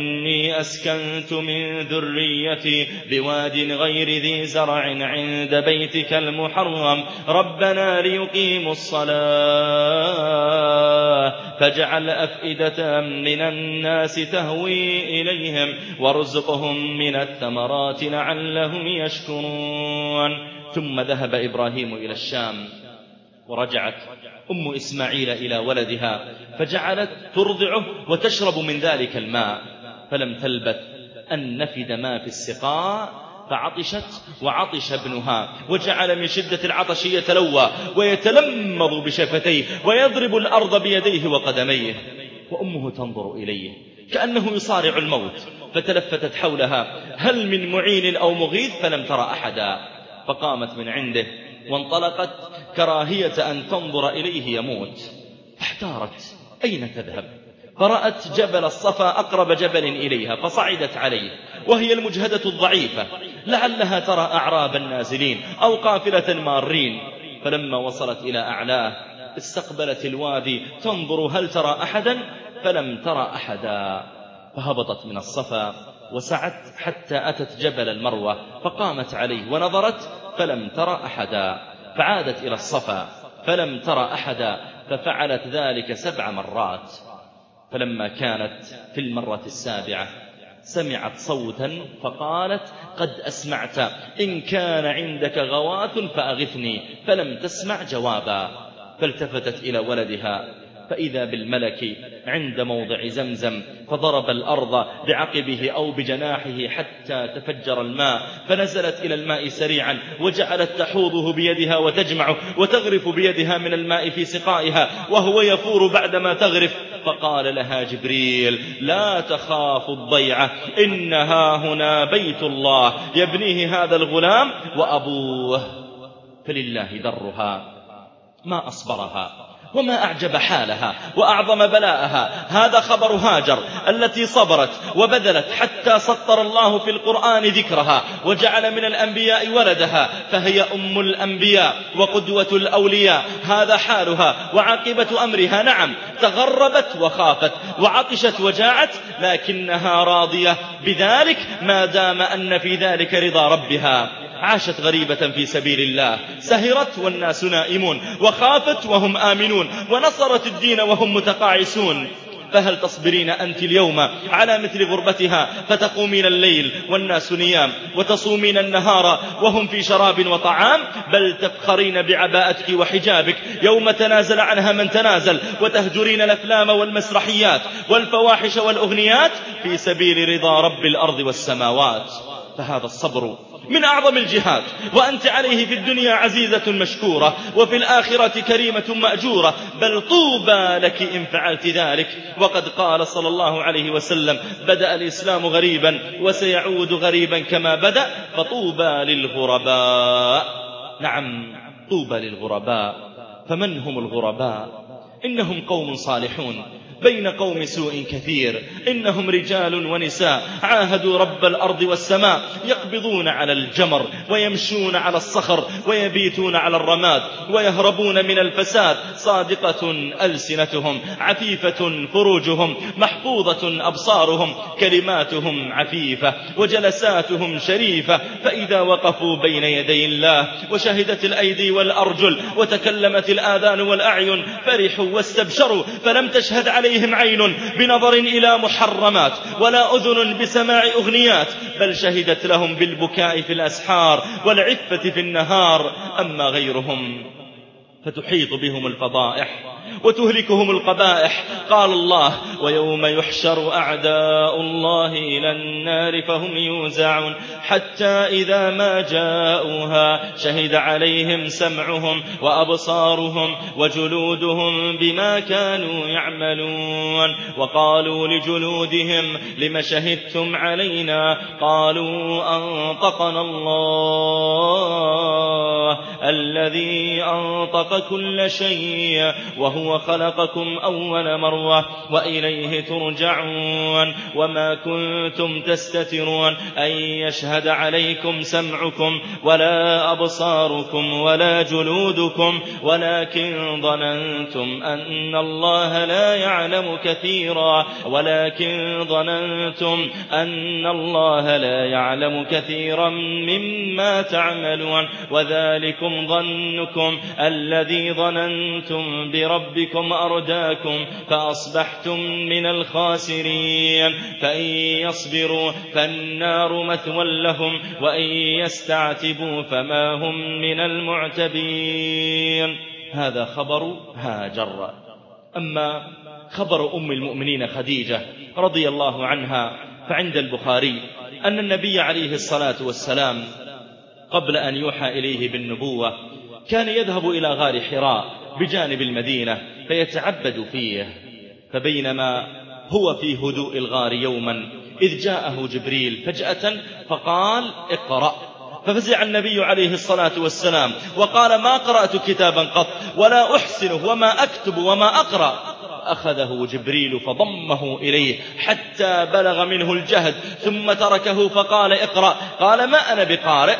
Speaker 2: إني أسكنت من ذريتي بواد غير ذي زرع عند بيتك المحرم، ربنا ليقيموا الصلاة فاجعل أفئدة من الناس تهوي إليهم وارزقهم من الثمرات لعلهم يشكرون. ثم ذهب إبراهيم إلى الشام، ورجعت أم إسماعيل إلى ولدها فجعلت ترضعه وتشرب من ذلك الماء، فلم تلبث أن نفد ما في السقاء فعطشت وعطش ابنها، وجعل من شدة العطش يتلوى ويتلمض بشفتيه ويضرب الأرض بيديه وقدميه، وأمه تنظر إليه كأنه يصارع الموت، فتلفتت حولها: هل من معين أو مغيث؟ فلم ترى أحدا، فقامت من عنده وانطلقت كراهية أن تنظر إليه يموت. احتارت أين تذهب، فرأت جبل الصفا أقرب جبل إليها فصعدت عليه، وهي المجهدة الضعيفة لعلها ترى أعرابا نازلين أو قافلة مارين. فلما وصلت إلى أعلاه استقبلت الوادي تنظر هل ترى أحدا، فلم ترى أحدا، فهبطت من الصفا وسعت حتى أتت جبل المروة، فقامت عليه ونظرت فلم تر أحدا، فعادت إلى الصفا فلم تر أحدا، ففعلت ذلك سبع مرات. فلما كانت في المرة السابعة سمعت صوتا فقالت: قد أسمعت، إن كان عندك غواث فأغثني، فلم تسمع جوابا. فالتفتت إلى ولدها فإذا بالملك عند موضع زمزم، فضرب الأرض بعقبه أو بجناحه حتى تفجر الماء، فنزلت إلى الماء سريعا وجعلت تحوضه بيدها وتجمعه وتغرف بيدها من الماء في سقائها وهو يفور بعدما تغرف. فقال لها جبريل: لا تخاف الضيعة، إنها هنا بيت الله يبنيه هذا الغلام وأبوه. فلله درها، ما أصبرها وما أعجب حالها وأعظم بلاءها. هذا خبر هاجر التي صبرت وبذلت حتى سطر الله في القرآن ذكرها وجعل من الأنبياء ولدها، فهي أم الأنبياء وقدوة الأولياء. هذا حالها وعاقبة أمرها. نعم، تغربت وخافت وعطشت وجاعت، لكنها راضية بذلك ما دام أن في ذلك رضا ربها. عاشت غريبة في سبيل الله، سهرت والناس نائمون، وخافت وهم آمنون، ونصرت الدين وهم متقاعسون. فهل تصبرين أنت اليوم على مثل غربتها، فتقومين الليل والناس نيام، وتصومين النهار وهم في شراب وطعام؟ بل تفخرين بعباءتك وحجابك يوم تنازل عنها من تنازل، وتهجرين الأفلام والمسرحيات والفواحش والأغنيات في سبيل رضا رب الأرض والسماوات. فهذا الصبر من أعظم الجهاد، وأنت عليه في الدنيا عزيزة مشكورة، وفي الآخرة كريمة مأجورة. بل طوبى لك إن فعلت ذلك. وقد قال صلى الله عليه وسلم: بدأ الإسلام غريبا وسيعود غريبا كما بدأ، فطوبى للغرباء. نعم، طوبى للغرباء. فمن هم الغرباء؟ إنهم قوم صالحون بين قوم سوء كثير، إنهم رجال ونساء عاهدوا رب الأرض والسماء، يقبضون على الجمر ويمشون على الصخر ويبيتون على الرماد ويهربون من الفساد. صادقة ألسنتهم، عفيفة فروجهم، محفوظة أبصارهم، كلماتهم عفيفة وجلساتهم شريفة. فإذا وقفوا بين يدي الله وشهدت الأيدي والأرجل وتكلمت الآذان والأعين فرحوا واستبشروا، فلم تشهد عليهم عين بنظر إلى محرمات ولا أذن بسماع أغنيات، بل شهدت لهم بالبكاء في الأسحار والعفة في النهار. أما غيرهم فتحيط بهم الفضائح وتهلكهم القبائح. قال الله: ويوم يحشر أعداء الله إلى النار فهم يوزعون حتى إذا ما جاءوها شهد عليهم سمعهم وأبصارهم وجلودهم بما كانوا يعملون. وقالوا لجلودهم: لم شهدتم علينا؟ قالوا: أنطقنا الله الذي أنطق كل شيء وهو خلقكم أول مرة وإليه ترجعون. وما كنتم تستترون أن يشهد عليكم سمعكم ولا أبصاركم ولا جلودكم، ولكن ظننتم أن الله لا يعلم كثيرا ولكن ظننتم أن الله لا يعلم كثيرا مما تعملون. وذلكم ظنكم الذي ظننتم بربكم أرداكم فأصبحتم من الخاسرين. فإن يصبروا فالنار مثوى لهم وإن يستعتبوا فما هم من المعتبين. هذا خبر هاجر. أما خبر أم المؤمنين خديجة رضي الله عنها فعند البخاري أن النبي عليه الصلاة والسلام قبل أن يوحى إليه بالنبوة كان يذهب إلى غار حراء بجانب المدينة فيتعبد فيه. فبينما هو في هدوء الغار يوما إذ جاءه جبريل فجأة فقال: اقرأ. ففزع النبي عليه الصلاة والسلام وقال: ما قرأت كتابا قط ولا أحسنه وما أكتب وما أقرأ. أخذه جبريل فضمه إليه حتى بلغ منه الجهد ثم تركه فقال: اقرأ. قال: ما أنا بقارئ.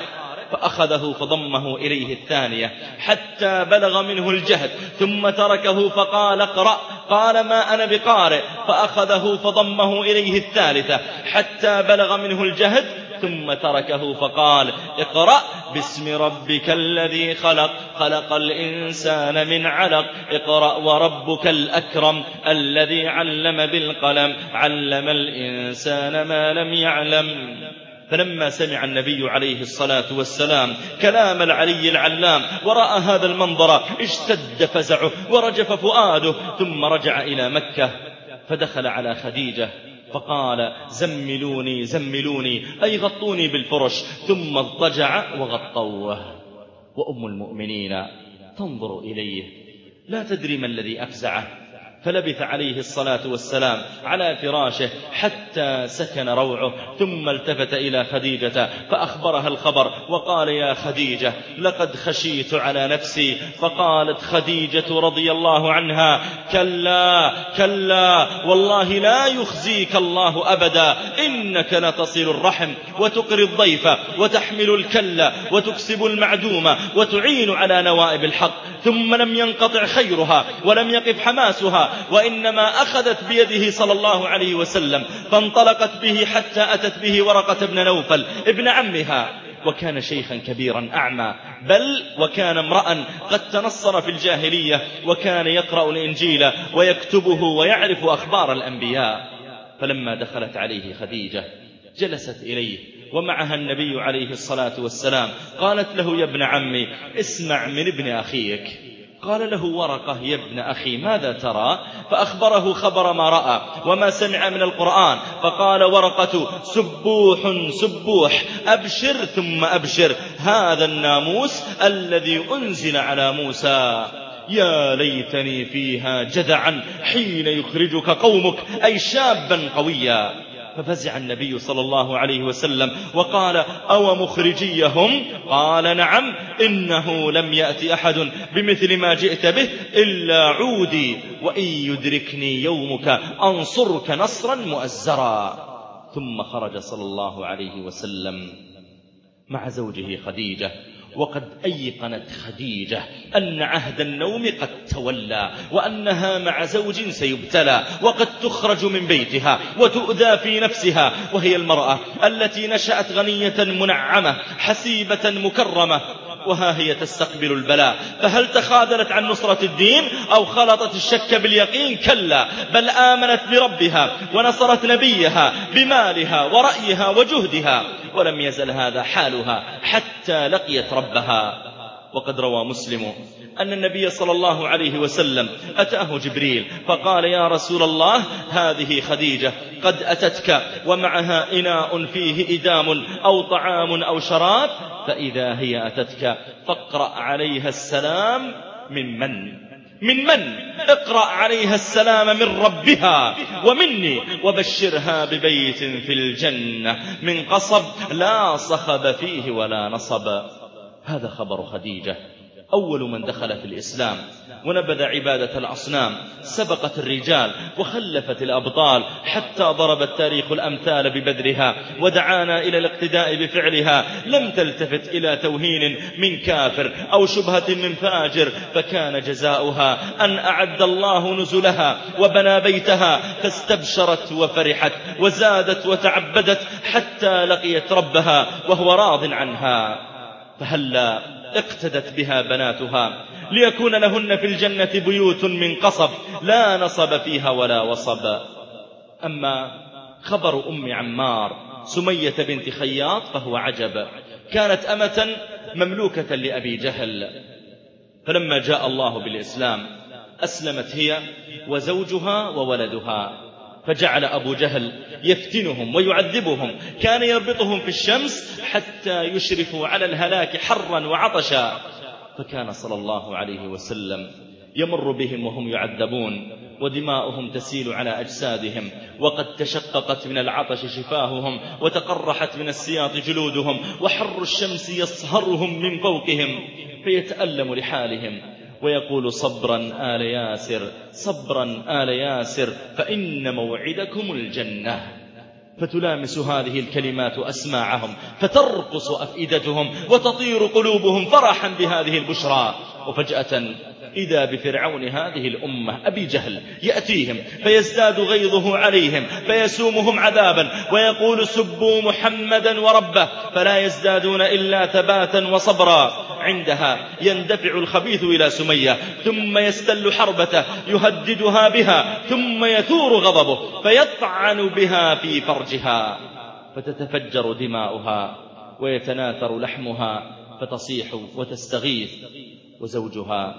Speaker 2: فأخذه فضمه إليه الثانية حتى بلغ منه الجهد، ثم تركه فقال اقرأ، قال ما أنا بقارئ، فأخذه فضمه إليه الثالثة حتى بلغ منه الجهد، ثم تركه فقال اقرأ باسم ربك الذي خلق، خلق الإنسان من علق، اقرأ وربك الأكرم الذي علم بالقلم، علم الإنسان ما لم يعلم. فلما سمع النبي عليه الصلاة والسلام كلام العلي العلام ورأى هذا المنظر اشتد فزعه ورجف فؤاده، ثم رجع إلى مكة فدخل على خديجة فقال زملوني زملوني أي غطوني بالفرش، ثم اضطجع وغطوه. وأم المؤمنين تنظر إليه لا تدري ما الذي أفزعه، فلبث عليه الصلاة والسلام على فراشه حتى سكن روعه، ثم التفت إلى خديجة فأخبرها الخبر وقال يا خديجة لقد خشيت على نفسي. فقالت خديجة رضي الله عنها كلا كلا والله لا يخزيك الله أبدا، إنك لتصل الرحم وتقري الضيف وتحمل الكل وتكسب المعدوم وتعين على نوائب الحق. ثم لم ينقطع خيرها ولم يقف حماسها، وإنما أخذت بيده صلى الله عليه وسلم فانطلقت به حتى أتت به ورقة بن نوفل ابن عمها، وكان شيخا كبيرا أعمى، بل وكان امرأ قد تنصر في الجاهلية، وكان يقرأ الإنجيل ويكتبه ويعرف أخبار الأنبياء. فلما دخلت عليه خديجة جلست إليه ومعها النبي عليه الصلاة والسلام، قالت له يا ابن عمي اسمع من ابن أخيك. قال له ورقة يا ابن أخي ماذا ترى؟ فأخبره خبر ما رأى وما سمع من القرآن. فقال ورقة سبوح سبوح أبشر ثم أبشر، هذا الناموس الذي أنزل على موسى، يا ليتني فيها جذعا حين يخرجك قومك، أي شابا قويا. ففزع النبي صلى الله عليه وسلم وقال أو مخرجيهم؟ قال نعم، إنه لم يأتي أحد بمثل ما جئت به إلا عودي، وإن يدركني يومك أنصرك نصرا مؤزرا. ثم خرج صلى الله عليه وسلم مع زوجه خديجة، وقد أيقنت خديجة أن عهد النوم قد تولى، وأنها مع زوج سيبتلى، وقد تخرج من بيتها وتؤذى في نفسها، وهي المرأة التي نشأت غنية منعمة حسيبة مكرمة، وها هي تستقبل البلاء. فهل تخاذلت عن نصرة الدين أو خلطت الشك باليقين؟ كلا، بل آمنت بربها ونصرت نبيها بمالها ورأيها وجهدها، ولم يزل هذا حالها حتى لقيت ربها. وقد روى مسلم أن النبي صلى الله عليه وسلم أتاه جبريل فقال يا رسول الله هذه خديجة قد أتتك ومعها إناء فيه إدام أو طعام أو شراب، فإذا هي أتتك فاقرأ عليها السلام من من من من اقرأ عليها السلام من ربها ومني، وبشرها ببيت في الجنة من قصب لا صخب فيه ولا نصب. هذا خبر خديجة، أول من دخل في الإسلام ونبذ عبادة الأصنام، سبقت الرجال وخلفت الأبطال، حتى ضرب التاريخ الأمثال ببذلها ودعانا إلى الاقتداء بفعلها. لم تلتفت إلى توهين من كافر أو شبهة من فاجر، فكان جزاؤها أن أعد الله نزلها وبنى بيتها، فاستبشرت وفرحت وزادت وتعبدت حتى لقيت ربها وهو راض عنها. فهلا اقتدت بها بناتها ليكون لهن في الجنة بيوت من قصب لا نصب فيها ولا وصب. أما خبر أم عمار سمية بنت خياط فهو عجب. كانت أمة مملوكة لأبي جهل، فلما جاء الله بالإسلام أسلمت هي وزوجها وولدها، فجعل أبو جهل يفتنهم ويعذبهم، كان يربطهم في الشمس حتى يشرفوا على الهلاك حرا وعطشا. فكان صلى الله عليه وسلم يمر بهم وهم يعذبون ودماؤهم تسيل على أجسادهم، وقد تشققت من العطش شفاههم وتقرحت من السياط جلودهم، وحر الشمس يصهرهم من فوقهم، فيتألم لحالهم ويقول صبرا آل ياسر صبرا آل ياسر فإن موعدكم الجنة. فتلامس هذه الكلمات أسماعهم فترقص أفئدتهم وتطير قلوبهم فرحا بهذه البشرى. وفجأة إذا بفرعون هذه الأمة أبي جهل يأتيهم فيزداد غيظه عليهم فيسومهم عذابا ويقول سبوا محمدا وربه، فلا يزدادون إلا ثباتا وصبرا. عندها يندفع الخبيث إلى سمية ثم يستل حربته يهددها بها ثم يثور غضبه فيطعن بها في فرجها فتتفجر دماؤها ويتناثر لحمها فتصيح وتستغيث، وزوجها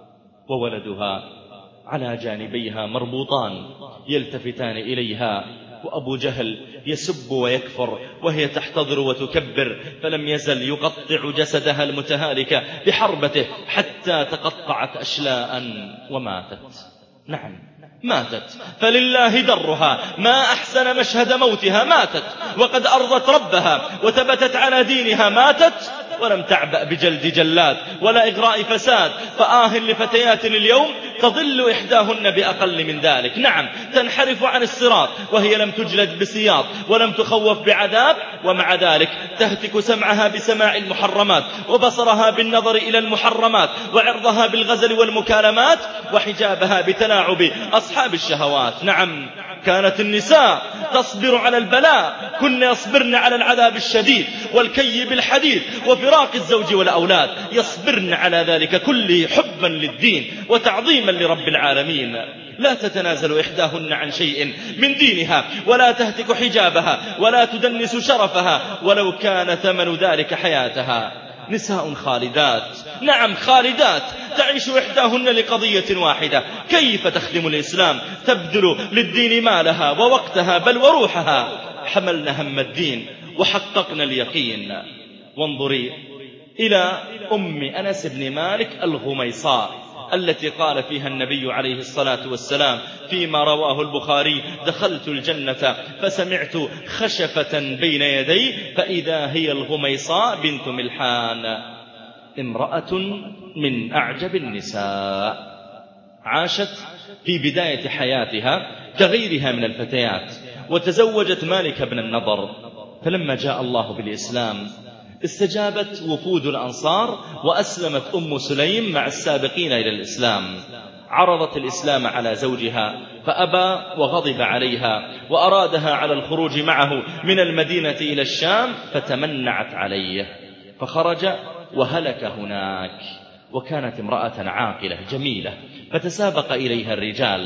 Speaker 2: وولدها على جانبيها مربوطان يلتفتان إليها، وأبو جهل يسب ويكفر وهي تحتضر وتكبر، فلم يزل يقطع جسدها المتهالك بحربته حتى تقطعت أشلاء وماتت. نعم ماتت، فلله درها، ما أحسن مشهد موتها. ماتت وقد أرضت ربها وثبتت على دينها. ماتت ولم تعبأ بجلد جلاد ولا إغراء فساد. فآه لفتيات اليوم تضل إحداهن بأقل من ذلك. نعم تنحرف عن الصراط وهي لم تجلد بسياط ولم تخوف بعذاب، ومع ذلك تهتك سمعها بسماع المحرمات وبصرها بالنظر إلى المحرمات وعرضها بالغزل والمكالمات وحجابها بتلاعب أصحاب الشهوات. نعم كانت النساء تصبر على البلاء، كن يصبرن على العذاب الشديد والكي بالحديد وفراق الزوج والأولاد، يصبرن على ذلك كله حبا للدين وتعظيما لرب العالمين. لا تتنازل إحداهن عن شيء من دينها ولا تهتك حجابها ولا تدنس شرفها ولو كان ثمن ذلك حياتها. نساء خالدات، نعم خالدات، تعيش إحداهن لقضية واحدة: كيف تخدم الإسلام، تبذل للدين مالها ووقتها بل وروحها. حملنا هم الدين وحققنا اليقين. وانظري إلى أم أنس بن مالك الغميصاء التي قال فيها النبي عليه الصلاة والسلام فيما رواه البخاري: دخلت الجنة فسمعت خشفة بين يدي فإذا هي الغميصاء بنت ملحان. امرأة من أعجب النساء، عاشت في بداية حياتها كغيرها من الفتيات وتزوجت مالك بن النضر. فلما جاء الله بالإسلام استجابت وفود الأنصار وأسلمت أم سليم مع السابقين إلى الإسلام. عرضت الإسلام على زوجها فأبى وغضب عليها وأرادها على الخروج معه من المدينة إلى الشام فتمنعت عليه فخرج وهلك هناك. وكانت امرأة عاقلة جميلة فتسابق إليها الرجال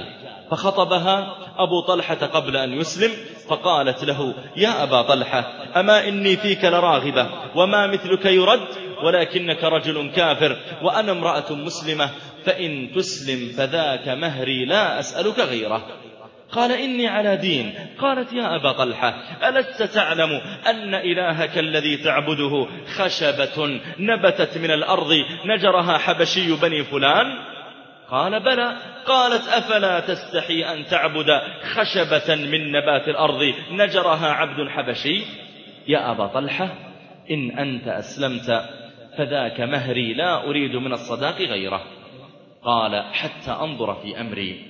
Speaker 2: فخطبها أبو طلحة قبل أن يسلم فقالت له: يا أبا طلحة أما إني فيك لراغبة وما مثلك يرد، ولكنك رجل كافر وأنا امرأة مسلمة، فإن تسلم فذاك مهري لا أسألك غيره. قال: إني على دين. قالت: يا أبا طلحة ألست تعلم أن إلهك الذي تعبده خشبة نبتت من الأرض نجرها حبشي بني فلان؟ قال: بلى. قالت: أفلا تستحي أن تعبد خشبة من نبات الأرض نجرها عبد حبشي؟ يا أبا طلحة إن أنت أسلمت فذاك مهري لا أريد من الصداق غيره. قال: حتى أنظر في أمري.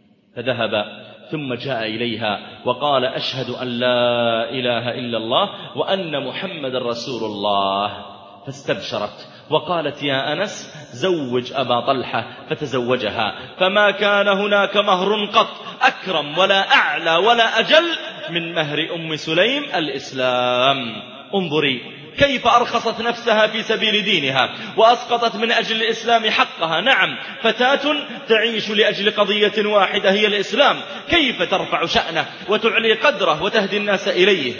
Speaker 2: فذهب ثم جاء إليها وقال: أشهد أن لا إله إلا الله وأن محمد رسول الله. فاستبشرت وقالت: يا أنس زوج أبا طلحة. فتزوجها، فما كان هناك مهر قط أكرم ولا أعلى ولا أجل من مهر أم سليم الإسلام. انظري كيف أرخصت نفسها في سبيل دينها وأسقطت من أجل الإسلام حقها. نعم فتاة تعيش لأجل قضية واحدة هي الإسلام، كيف ترفع شأنه وتعلي قدره وتهدي الناس إليه.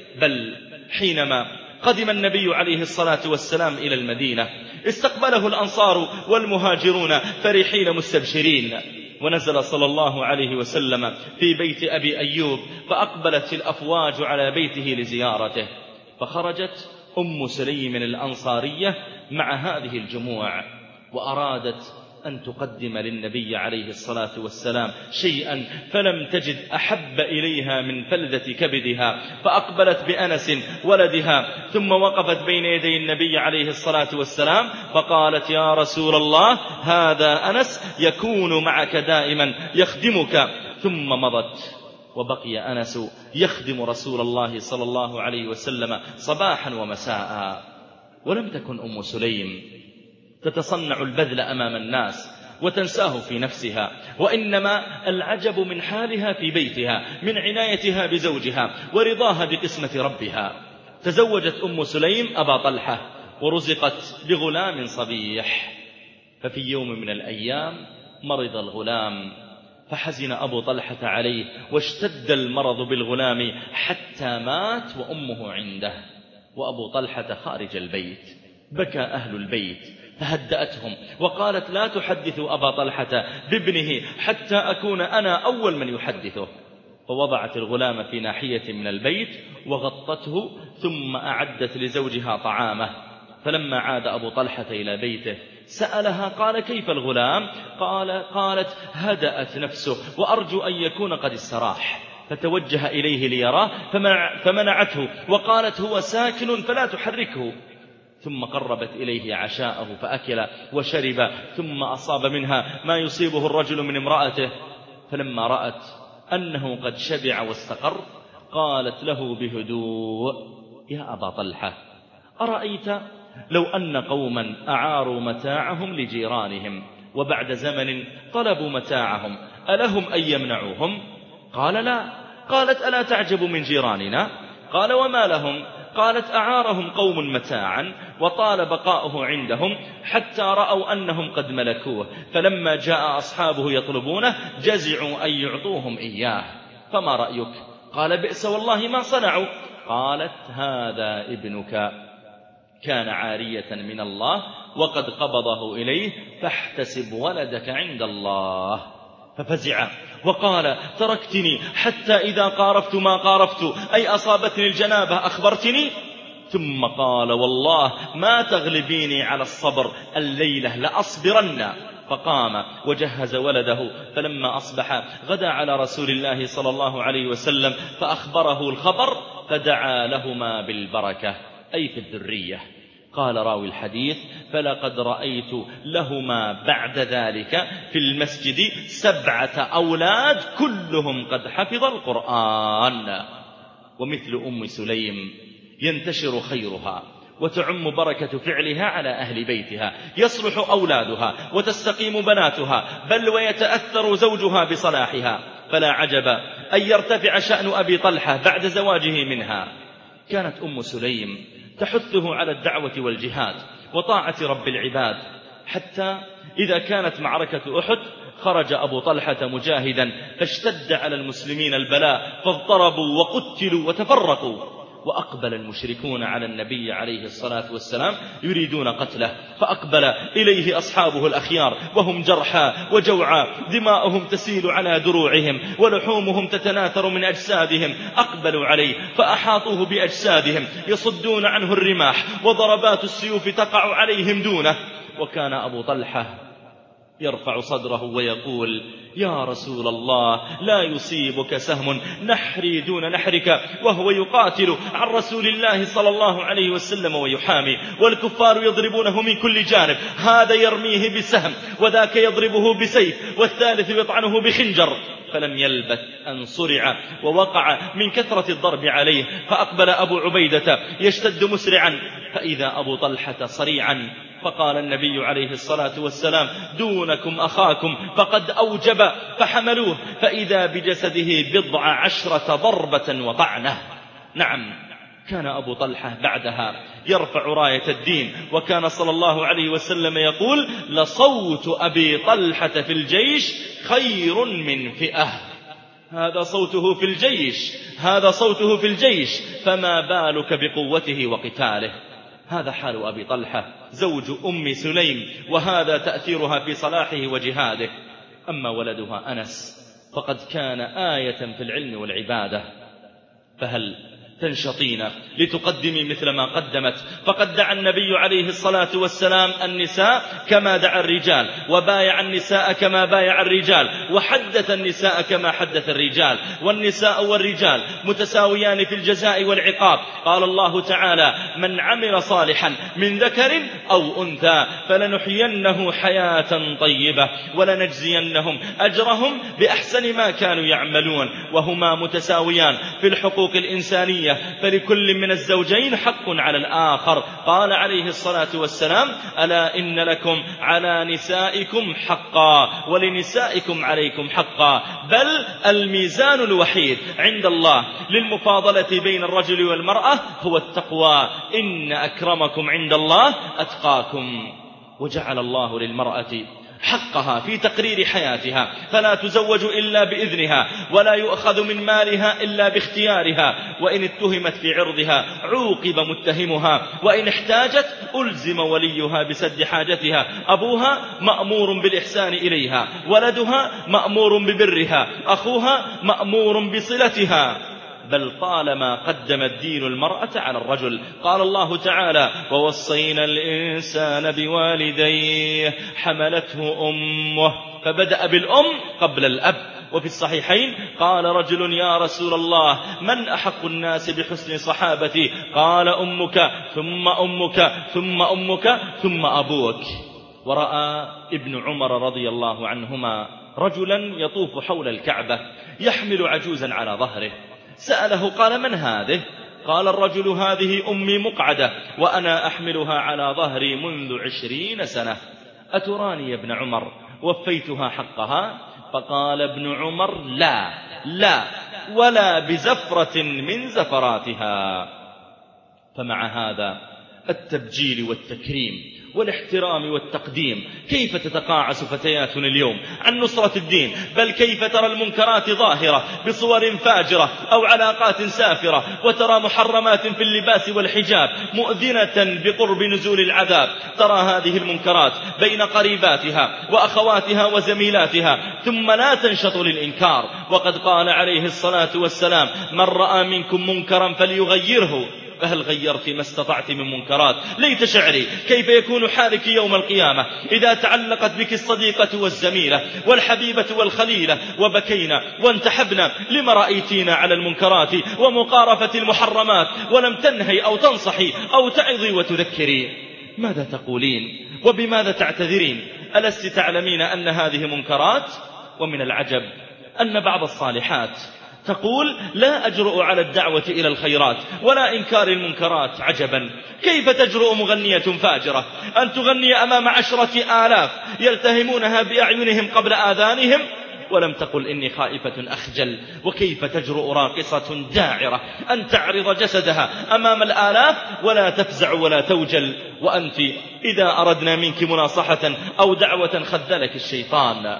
Speaker 2: بل حينما قدم النبي عليه الصلاة والسلام إلى المدينة استقبله الأنصار والمهاجرون فرحين مستبشرين، ونزل صلى الله عليه وسلم في بيت أبي أيوب فأقبلت الأفواج على بيته لزيارته. فخرجت أم سليم الأنصارية مع هذه الجموع وأرادت أن تقدم للنبي عليه الصلاة والسلام شيئا، فلم تجد أحب إليها من فلذة كبدها، فأقبلت بأنس ولدها ثم وقفت بين يدي النبي عليه الصلاة والسلام فقالت: يا رسول الله هذا أنس يكون معك دائما يخدمك. ثم مضت وبقي أنس يخدم رسول الله صلى الله عليه وسلم صباحا ومساء. ولم تكن أم سليم تتصنع البذل أمام الناس وتنساه في نفسها، وإنما العجب من حالها في بيتها، من عنايتها بزوجها ورضاها بقسمة ربها. تزوجت أم سليم أبا طلحة ورزقت بغلام صبيح، ففي يوم من الأيام مرض الغلام، فحزن أبو طلحة عليه واشتد المرض بالغلام حتى مات وأمه عنده، وأبو طلحة خارج البيت. بكى أهل البيت فهدأتهم وقالت: لا تحدثوا أبا طلحة بابنه حتى أكون أنا أول من يحدثه. فوضعت الغلام في ناحية من البيت وغطته، ثم أعدت لزوجها طعامه. فلما عاد أبو طلحة إلى بيته سألها، قال: كيف الغلام؟ قال قالت: هدأت نفسه وأرجو أن يكون قد استراح. فتوجه إليه ليراه فمنعته وقالت: هو ساكن فلا تحركه. ثم قربت إليه عشاءه فأكل وشرب، ثم أصاب منها ما يصيبه الرجل من امرأته. فلما رأت أنه قد شبع واستقر قالت له بهدوء: يا أبا طلحة، أرأيت لو أن قوما أعاروا متاعهم لجيرانهم وبعد زمن طلبوا متاعهم ألهم أن يمنعوهم؟ قال: لا. قالت: ألا تعجب من جيراننا؟ قال: وما لهم؟ قالت: أعارهم قوم متاعا وطال بقاؤه عندهم حتى رأوا أنهم قد ملكوه، فلما جاء أصحابه يطلبونه جزعوا أن يعطوهم إياه، فما رأيك؟ قال: بئس والله ما صنعوا. قالت: هذا ابنك كان عارية من الله وقد قبضه إليه، فاحتسب ولدك عند الله. ففزع وقال: تركتني حتى إذا قارفت ما قارفت، أي أصابتني الجنابة أخبرتني؟ ثم قال: والله ما تغلبيني على الصبر، الليلة لأصبرن. فقام وجهز ولده، فلما أصبح غدا على رسول الله صلى الله عليه وسلم فأخبره الخبر، فدعا لهما بالبركة أي في الذرية. قال راوي الحديث: فلقد رأيت لهما بعد ذلك في المسجد سبعة أولاد كلهم قد حفظ القرآن. ومثل أم سليم ينتشر خيرها وتعم بركة فعلها على أهل بيتها، يصلح أولادها وتستقيم بناتها، بل ويتأثر زوجها بصلاحها، فلا عجب أن يرتفع شأن أبي طلحة بعد زواجه منها. كانت أم سليم تحثه على الدعوة والجهاد وطاعة رب العباد، حتى إذا كانت معركة أحد خرج أبو طلحة مجاهدا، فاشتد على المسلمين البلاء فاضطربوا وقتلوا وتفرقوا، وأقبل المشركون على النبي عليه الصلاة والسلام يريدون قتله، فأقبل إليه أصحابه الأخيار وهم جرحى وجوعى، دماؤهم تسيل على دروعهم ولحومهم تتناثر من أجسادهم. أقبلوا عليه فأحاطوه بأجسادهم يصدون عنه الرماح وضربات السيوف تقع عليهم دونه. وكان أبو طلحة يرفع صدره ويقول: يا رسول الله، لا يصيبك سهم نحري دون نحرك، وهو يقاتل عن رسول الله صلى الله عليه وسلم ويحامي، والكفار يضربونه من كل جانب، هذا يرميه بسهم وذاك يضربه بسيف والثالث يطعنه بخنجر. فلم يلبث أن صرع ووقع من كثرة الضرب عليه، فأقبل أبو عبيدة يشتد مسرعا، فإذا أبو طلحة صريعا، فقال النبي عليه الصلاة والسلام: دونكم أخاكم فقد أوجب، فحملوه فإذا بجسده بضع عشرة ضربة وطعنة. نعم، كان أبو طلحة بعدها يرفع راية الدين، وكان صلى الله عليه وسلم يقول: لصوت أبي طلحة في الجيش خير من فئة. هذا صوته في الجيش، هذا صوته في الجيش، فما بالك بقوته وقتاله. هذا حال أبي طلحة زوج أم سليم، وهذا تأثيرها في صلاحه وجهاده. أما ولدها أنس فقد كان آية في العلم والعبادة، فهل تنشطين لتقدمي مثل ما قدمت؟ فقد دعا النبي عليه الصلاة والسلام النساء كما دعا الرجال، وبايع النساء كما بايع الرجال، وحدث النساء كما حدث الرجال، والنساء والرجال متساويان في الجزاء والعقاب. قال الله تعالى: من عمل صالحا من ذكر أو أنثى فلنحيينه حياة طيبة ولنجزينهم أجرهم بأحسن ما كانوا يعملون. وهما متساويان في الحقوق الإنسانية، فلكل من الزوجين حق على الآخر. قال عليه الصلاة والسلام: ألا إن لكم على نسائكم حقا ولنسائكم عليكم حقا، بل الميزان الوحيد عند الله للمفاضلة بين الرجل والمرأة هو التقوى، إن أكرمكم عند الله أتقاكم. وجعل الله للمرأة حقها في تقرير حياتها، فلا تزوج إلا بإذنها، ولا يؤخذ من مالها إلا باختيارها، وإن اتهمت في عرضها عوقب متهمها، وإن احتاجت ألزم وليها بسد حاجتها. أبوها مأمور بالإحسان إليها، ولدها مأمور ببرها، أخوها مأمور بصلتها، بل طالما قدم الدين المرأة على الرجل. قال الله تعالى: ووصينا الإنسان بوالديه حملته أمه، فبدأ بالأم قبل الأب. وفي الصحيحين قال رجل: يا رسول الله، من أحق الناس بحسن صحابتي؟ قال: أمك ثم أمك ثم أمك ثم أبوك. ورأى ابن عمر رضي الله عنهما رجلا يطوف حول الكعبة يحمل عجوزا على ظهره، سأله قال: من هذه؟ قال الرجل: هذه أمي مقعدة وأنا أحملها على ظهري منذ عشرين سنة، أتراني يا ابن عمر وفيتها حقها؟ فقال ابن عمر: لا لا ولا بزفرة من زفراتها. فمع هذا التبجيل والتكريم والاحترام والتقديم كيف تتقاعس فتياتنا اليوم عن نصرة الدين؟ بل كيف ترى المنكرات ظاهرة بصور فاجرة أو علاقات سافرة، وترى محرمات في اللباس والحجاب مؤذنة بقرب نزول العذاب. ترى هذه المنكرات بين قريباتها وأخواتها وزميلاتها ثم لا تنشط للإنكار. وقد قال عليه الصلاة والسلام: من رأى منكم منكرا فليغيره. فهل غيرت ما استطعت من منكرات؟ ليت شعري كيف يكون حالك يوم القيامة إذا تعلقت بك الصديقة والزميلة والحبيبة والخليلة وبكينا وانتحبنا لما رأيتينا على المنكرات ومقارفة المحرمات ولم تنهي أو تنصحي أو تعظي وتذكري. ماذا تقولين وبماذا تعتذرين؟ ألست تعلمين أن هذه منكرات؟ ومن العجب أن بعض الصالحات تقول: لا أجرؤ على الدعوة إلى الخيرات ولا إنكار المنكرات. عجبا، كيف تجرؤ مغنية فاجرة أن تغني أمام عشرة آلاف يلتهمونها بأعينهم قبل آذانهم ولم تقل إني خائفة أخجل؟ وكيف تجرؤ راقصة داعرة أن تعرض جسدها أمام الآلاف ولا تفزع ولا توجل؟ وأنت إذا أردنا منك مناصحة أو دعوة خذلك الشيطان.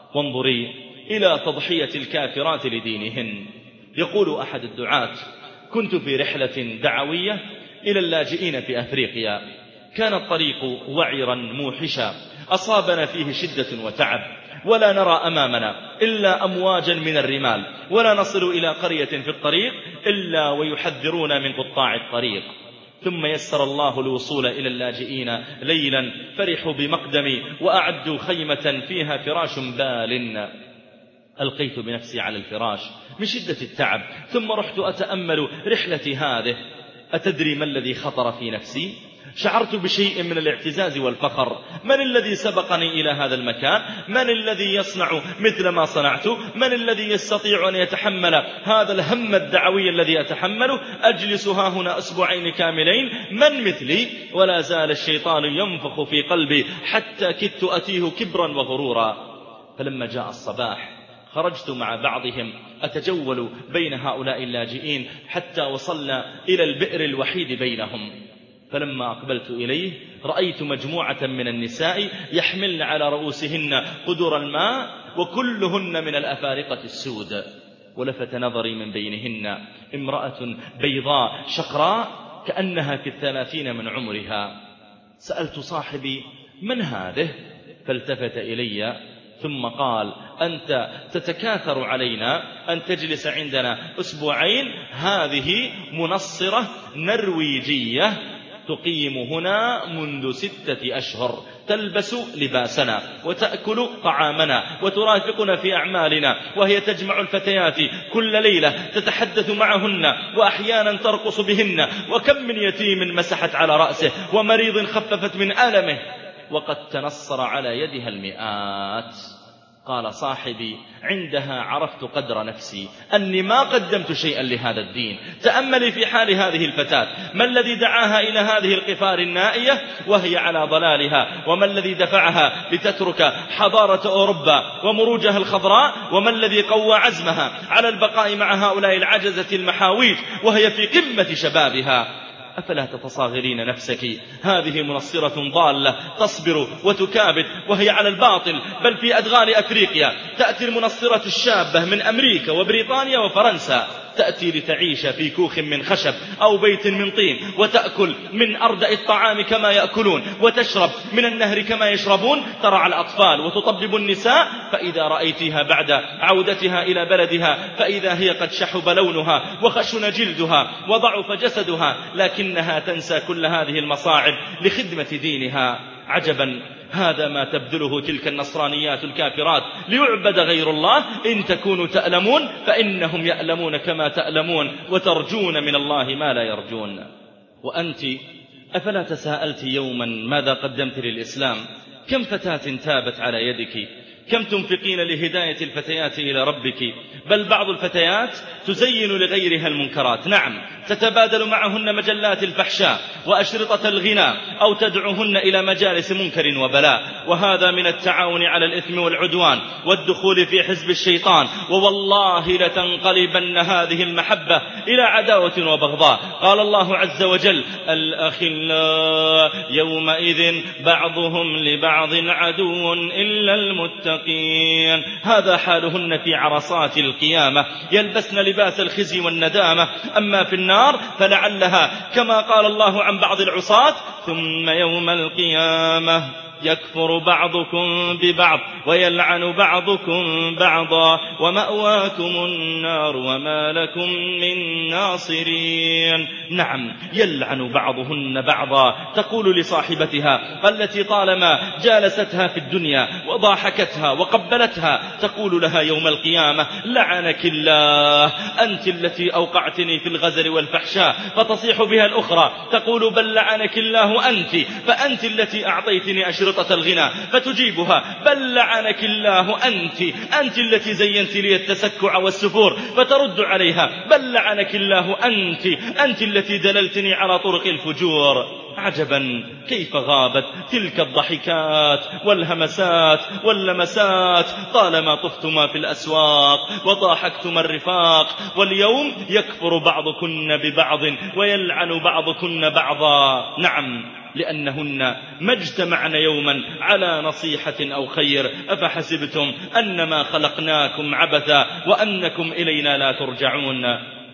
Speaker 2: وانظري إلى تضحية الكافرات لدينهن. يقول أحد الدعاة: كنت في رحلة دعوية إلى اللاجئين في أفريقيا، كان الطريق وعرا موحشا أصابنا فيه شدة وتعب، ولا نرى أمامنا إلا أمواجا من الرمال، ولا نصل إلى قرية في الطريق إلا ويحذرون من قطاع الطريق. ثم يسر الله الوصول إلى اللاجئين ليلا، فرحوا بمقدمي وأعدوا خيمة فيها فراش بال. ألقيت بنفسي على الفراش من شدة التعب، ثم رحت أتأمل رحلتي هذه. أتدري ما الذي خطر في نفسي؟ شعرت بشيء من الاعتزاز والفخر. من الذي سبقني إلى هذا المكان؟ من الذي يصنع مثل ما صنعت؟ من الذي يستطيع أن يتحمل هذا الهم الدعوي الذي أتحمله؟ أجلس ها هنا أسبوعين كاملين، من مثلي؟ ولا زال الشيطان ينفخ في قلبي حتى كدت أتيه كبرا وغرورا. فلما جاء الصباح خرجت مع بعضهم أتجول بين هؤلاء اللاجئين حتى وصلنا إلى البئر الوحيد بينهم. فلما أقبلت إليه رأيت مجموعة من النساء يحملن على رؤوسهن قدر الماء، وكلهن من الأفارقة السود. ولفت نظري من بينهن امرأة بيضاء شقراء كأنها في الثلاثين من عمرها. سألت صاحبي: من هذه؟ فالتفت إلي ثم قال: أنت تتكاثر علينا أن تجلس عندنا أسبوعين. هذه منصرة نرويجية تقيم هنا منذ ستة أشهر، تلبس لباسنا وتأكل طعامنا وترافقنا في أعمالنا، وهي تجمع الفتيات كل ليلة تتحدث معهن وأحيانا ترقص بهن. وكم من يتيم مسحت على رأسه ومريض خففت من ألمه، وقد تنصر على يدها المئات. قال صاحبي: عندها عرفت قدر نفسي أني ما قدمت شيئا لهذا الدين. تأملي في حال هذه الفتاة، ما الذي دعاها إلى هذه القفار النائية وهي على ضلالها؟ وما الذي دفعها لتترك حضارة أوروبا ومروجها الخضراء؟ وما الذي قوى عزمها على البقاء مع هؤلاء العجزة المحاويج وهي في قمة شبابها؟ أفلا تتصاغرين نفسك؟ هذه منصرة ضالة تصبر وتكابد وهي على الباطل، بل في أدغال أفريقيا. تأتي المنصرة الشابة من أمريكا وبريطانيا وفرنسا، تأتي لتعيش في كوخ من خشب أو بيت من طين، وتأكل من أردأ الطعام كما يأكلون، وتشرب من النهر كما يشربون، ترعى الأطفال وتطبب النساء. فإذا رأيتها بعد عودتها إلى بلدها فإذا هي قد شحب لونها وخشن جلدها وضعف جسدها، لكنها تنسى كل هذه المصاعب لخدمة دينها. عجبا، هذا ما تبذله تلك النصرانيات الكافرات ليعبد غير الله. إن تكونوا تألمون فإنهم يألمون كما تألمون، وترجون من الله ما لا يرجون. وأنت أفلا تساءلت يوما ماذا قدمت للإسلام؟ كم فتاة تابت على يدك؟ كم تنفقين لهداية الفتيات إلى ربك؟ بل بعض الفتيات تزين لغيرها المنكرات. نعم، تتبادل معهن مجلات الفحشاء وأشرطة الغناء، أو تدعوهن إلى مجالس منكر وبلاء، وهذا من التعاون على الإثم والعدوان والدخول في حزب الشيطان. ووالله لتنقلبن هذه المحبة إلى عداوة وبغضاء. قال الله عز وجل: الأخلاء يومئذ بعضهم لبعض عدو إلا المتقين. هذا حالهن في عرصات القيامة، يلبسن لباس الخزي والندامة. أما في النار فلعلها كما قال الله عن بعض العصاة: ثم يوم القيامة يكفر بعضكم ببعض ويلعن بعضكم بعضا ومأواكم النار وما لكم من ناصرين. نعم، يلعن بعضهن بعضا. تقول لصاحبتها التي طالما جالستها في الدنيا وضاحكتها وقبلتها، تقول لها يوم القيامة: لعنك الله، أنت التي أوقعتني في الغزل والفحشاء. فتصيح بها الأخرى تقول: بل لعنك الله أنت، فأنت التي أعطيتني أشرطة الغنى. فتجيبها: بل لعنك الله أنت، أنت التي زينت لي التسكع والسفور. فترد عليها: بل لعنك الله أنت، أنت التي دللتني على طرق الفجور. عجبا كيف غابت تلك الضحكات والهمسات واللمسات طالما طفتما في الأسواق وضاحكتما الرفاق. واليوم يكفر بعضكن ببعض ويلعن بعضكن بعضا. نعم، لأنهن ما اجتمعن يوما على نصيحة أو خير. أفحسبتم أنما خلقناكم عبثا وأنكم إلينا لا ترجعون.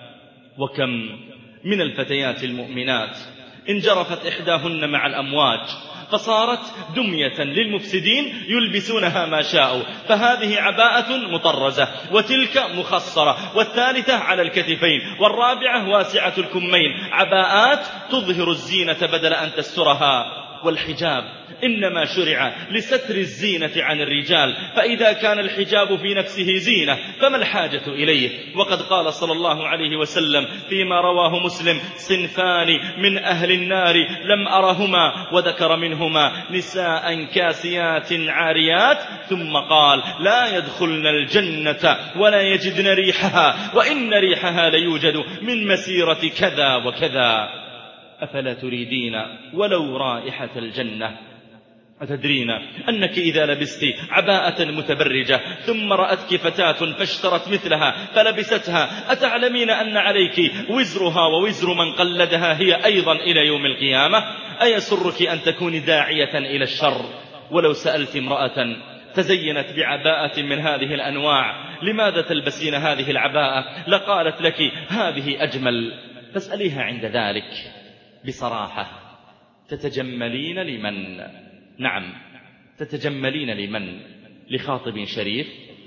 Speaker 2: وكم من الفتيات المؤمنات انجرفت إحداهن مع الأمواج فصارت دمية للمفسدين يلبسونها ما شاءوا. فهذه عباءة مطرزة، وتلك مخصرة، والثالثة على الكتفين، والرابعة واسعة الكمين. عباءات تظهر الزينة بدل أن تسترها. والحجاب إنما شرع لستر الزينة عن الرجال، فإذا كان الحجاب في نفسه زينة فما الحاجة إليه؟ وقد قال صلى الله عليه وسلم فيما رواه مسلم: صنفان من أهل النار لم أرهما، وذكر منهما نساء كاسيات عاريات، ثم قال: لا يدخلن الجنة ولا يجدن ريحها، وإن ريحها ليوجد من مسيرة كذا وكذا. أفلا تريدين ولو رائحة الجنة؟ أتدرين أنك إذا لبست عباءة متبرجة ثم رأتك فتاة فاشترت مثلها فلبستها، أتعلمين أن عليك وزرها ووزر من قلدها هي أيضا إلى يوم القيامة؟ أيسرك أن تكوني داعية إلى الشر؟ ولو سألت امرأة تزينت بعباءة من هذه الأنواع: لماذا تلبسين هذه العباءة؟ لقالت لك: هذه أجمل. فاسأليها عند ذلك بصراحة: تتجملين لمن؟ نعم، تتجملين لمن؟ لخاطب شريف؟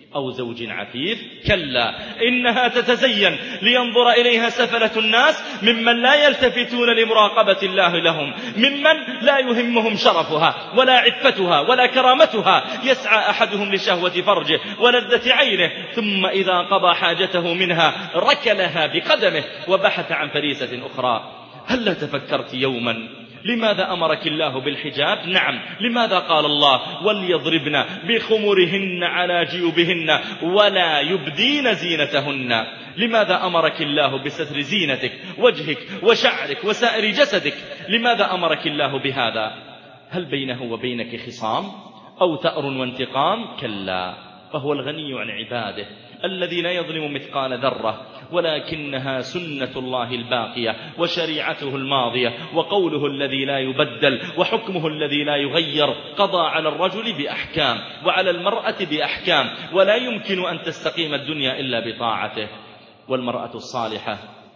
Speaker 2: أو زوج عفيف، كلا إنها تتزين لينظر إليها سفلة الناس ممن لا يلتفتون لمراقبة الله لهم، ممن لا يهمهم شرفها ولا عفتها ولا كرامتها، يسعى أحدهم لشهوة فرجه ولذة عينه، ثم إذا قضى حاجته منها ركلها بقدمه وبحث عن فريسة أخرى. هل تفكرت يوما لماذا أمرك الله بالحجاب؟ نعم، لماذا قال الله وليضربن بخمرهن على جيوبهن ولا يبدين زينتهن؟ لماذا أمرك الله بستر زينتك، وجهك وشعرك وسائر جسدك؟ لماذا أمرك الله بهذا؟ هل بينه وبينك خصام أو ثأر وانتقام؟ كلا، فهو الغني عن عباده الذي لا يظلم مثقال ذرة، ولكنها سنة الله الباقية وشريعته الماضية وقوله الذي لا يبدل وحكمه الذي لا يغير. قضى على الرجل بأحكام وعلى المرأة بأحكام، ولا يمكن أن تستقيم الدنيا إلا بطاعته. والمرأة الصالحة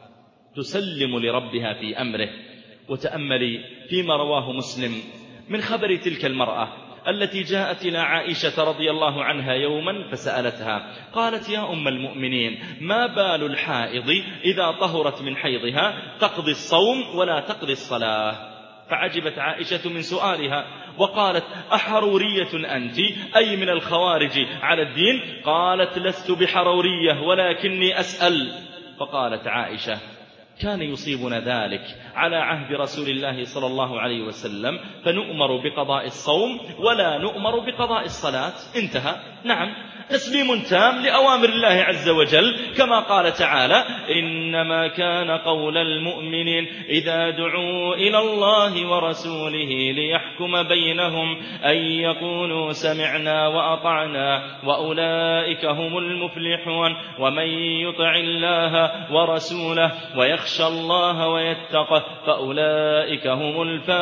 Speaker 2: تسلم لربها في أمره. وتأملي فيما رواه مسلم من خبر تلك المرأة التي جاءت إلى عائشة رضي الله عنها يوما فسألتها، قالت: يا أم المؤمنين، ما بال الحائض إذا طهرت من حيضها تقضي الصوم ولا تقضي الصلاة؟ فعجبت عائشة من سؤالها وقالت: أحرورية أنت، أي من الخوارج على الدين؟ قالت: لست بحرورية ولكني أسأل. فقالت عائشة: كان يصيبنا ذلك على عهد رسول الله صلى الله عليه وسلم، فنؤمر بقضاء الصوم ولا نؤمر بقضاء الصلاة. انتهى. نعم، تسليم تام لأوامر الله عز وجل، كما قال تعالى: إنما كان قول المؤمنين إذا دعوا إلى الله ورسوله ليحكم بينهم أن يقولوا سمعنا وأطعنا وأولئك هم المفلحون. ومن يطع الله ورسوله ويخشى الله ويتقه فأولئك هم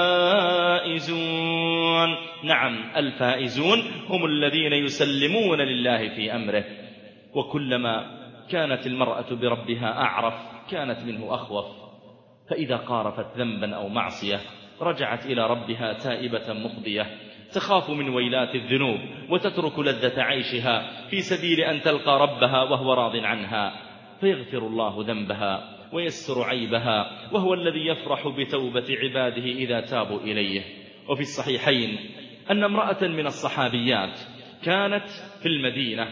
Speaker 2: الفائزون. نعم، الفائزون هم الذين يسلمون لله في أمره. وكلما كانت المرأة بربها أعرف كانت منه أخوف، فإذا قارفت ذنبا أو معصية رجعت إلى ربها تائبة مقضية، تخاف من ويلات الذنوب وتترك لذة عيشها في سبيل أن تلقى ربها وهو راض عنها، فيغفر الله ذنبها ويستر عيبها، وهو الذي يفرح بتوبة عباده إذا تابوا إليه. وفي الصحيحين أن امرأة من الصحابيات كانت في المدينة،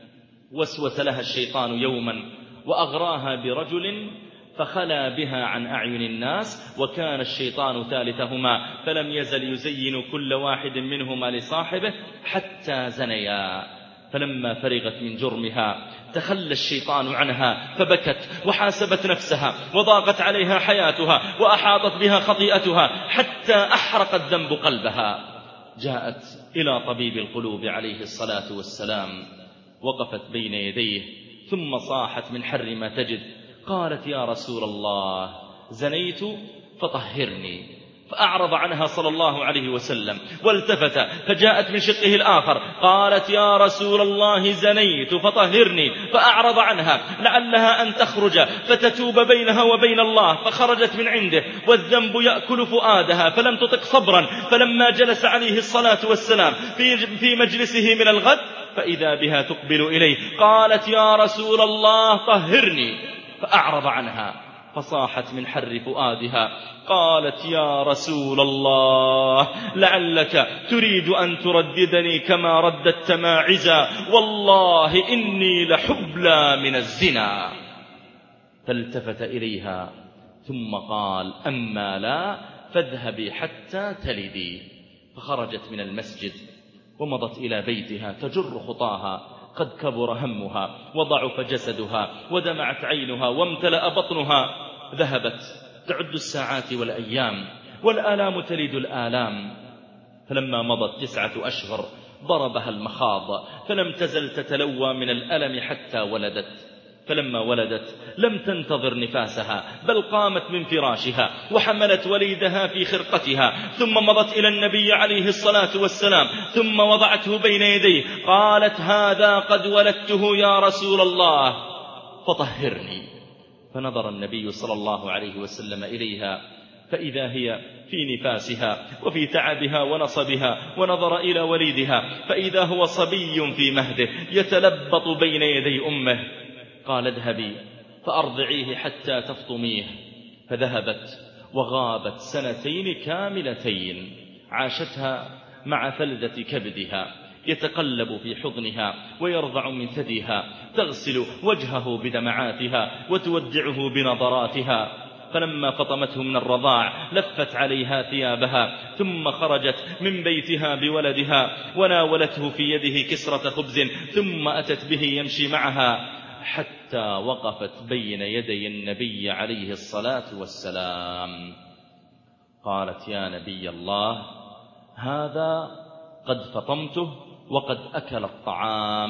Speaker 2: وسوس لها الشيطان يوما وأغراها برجل فخلا بها عن أعين الناس، وكان الشيطان ثالثهما، فلم يزل يزين كل واحد منهما لصاحبه حتى زنيا. فلما فرغت من جرمها تخلى الشيطان عنها فبكت وحاسبت نفسها وضاقت عليها حياتها وأحاطت بها خطيئتها حتى أحرق الذنب قلبها. جاءت إلى طبيب القلوب عليه الصلاة والسلام، وقفت بين يديه ثم صاحت من حر ما تجد، قالت: يا رسول الله، زنيت فطهرني. فأعرض عنها صلى الله عليه وسلم والتفت، فجاءت من شقه الآخر قالت: يا رسول الله، زنيت فطهرني. فأعرض عنها لعلها أن تخرج فتتوب بينها وبين الله، فخرجت من عنده والذنب يأكل فؤادها فلم تطق صبرا. فلما جلس عليه الصلاة والسلام في في مجلسه من الغد فإذا بها تقبل إليه، قالت: يا رسول الله، طهرني. فأعرض عنها فصاحت من حر فؤادها قالت: يا رسول الله، لعلك تريد أن ترددني كما رددت ماعزا، والله إني لحبلى من الزنا. فالتفت إليها ثم قال: أما لا، فاذهبي حتى تلدي. فخرجت من المسجد ومضت إلى بيتها تجر خطاها، قد كبر همها وضعف جسدها ودمعت عينها وامتلأ بطنها. ذهبت تعد الساعات والأيام والآلام تلد الآلام، فلما مضت تسعة أشهر ضربها المخاض، فلم تزل تتلوى من الألم حتى ولدت. فلما ولدت لم تنتظر نفاسها، بل قامت من فراشها وحملت وليدها في خرقتها، ثم مضت إلى النبي عليه الصلاة والسلام ثم وضعته بين يديه، قالت: هذا قد ولدته يا رسول الله، فطهرني. فنظر النبي صلى الله عليه وسلم إليها فإذا هي في نفاسها وفي تعبها ونصبها، ونظر إلى وليدها فإذا هو صبي في مهده يتلبط بين يدي أمه. قال اذهبي فأرضعيه حتى تفطميه. فذهبت وغابت سنتين كاملتين عاشتها مع فلذة كبدها، يتقلب في حضنها ويرضع من ثديها، تغسل وجهه بدمعاتها وتودعه بنظراتها. فلما فطمته من الرضاع لفت عليها ثيابها، ثم خرجت من بيتها بولدها وناولته في يده كسرة خبز، ثم أتت به يمشي معها حتى وقفت بين يدي النبي عليه الصلاة والسلام. قالت يا نبي الله، هذا قد فطمته وقد أكل الطعام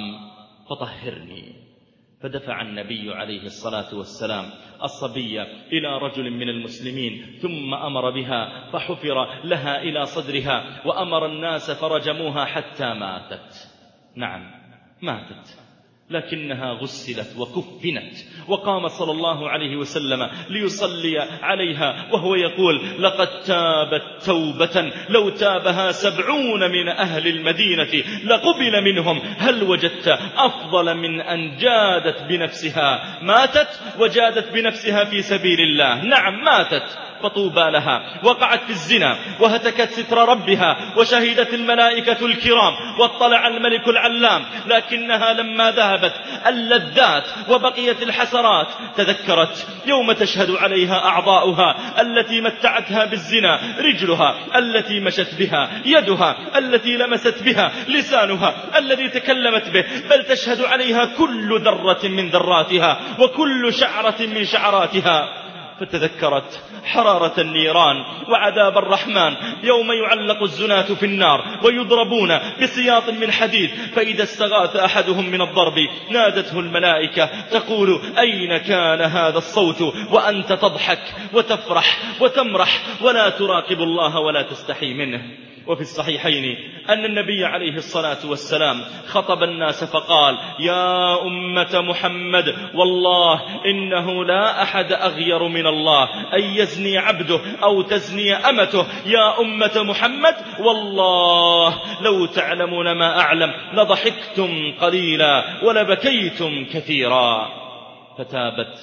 Speaker 2: فطهرني. فدفع النبي عليه الصلاة والسلام الصبي إلى رجل من المسلمين، ثم أمر بها فحفر لها إلى صدرها، وأمر الناس فرجموها حتى ماتت. نعم ماتت، لكنها غسلت وكفنت، وقام صلى الله عليه وسلم ليصلي عليها وهو يقول لقد تابت توبة لو تابها سبعون من أهل المدينة لقبل منهم. هل وجدت أفضل من أن جادت بنفسها؟ ماتت وجادت بنفسها في سبيل الله. نعم ماتت فطوبى لها، وقعت في الزنا وهتكت ستر ربها، وشهدت الملائكة الكرام واطلع الملك العلام، لكنها لما ذهبت اللذات وبقيت الحسرات تذكرت يوم تشهد عليها أعضاؤها التي متعتها بالزنا، رجلها التي مشت بها، يدها التي لمست بها، لسانها الذي تكلمت به، بل تشهد عليها كل ذرة من ذراتها وكل شعرة من شعراتها. فتذكرت حرارة النيران وعذاب الرحمن يوم يعلق الزناة في النار ويضربون بسياط من حديد، فإذا استغاث أحدهم من الضرب نادته الملائكة تقول أين كان هذا الصوت وأنت تضحك وتفرح وتمرح ولا تراقب الله ولا تستحي منه. وفي الصحيحين أن النبي عليه الصلاة والسلام خطب الناس فقال يا أمة محمد، والله إنه لا أحد أغير من الله أن يزني عبده أو تزني أمته. يا أمة محمد، والله لو تعلمون ما أعلم لضحكتم قليلا ولبكيتم كثيرا. فتابت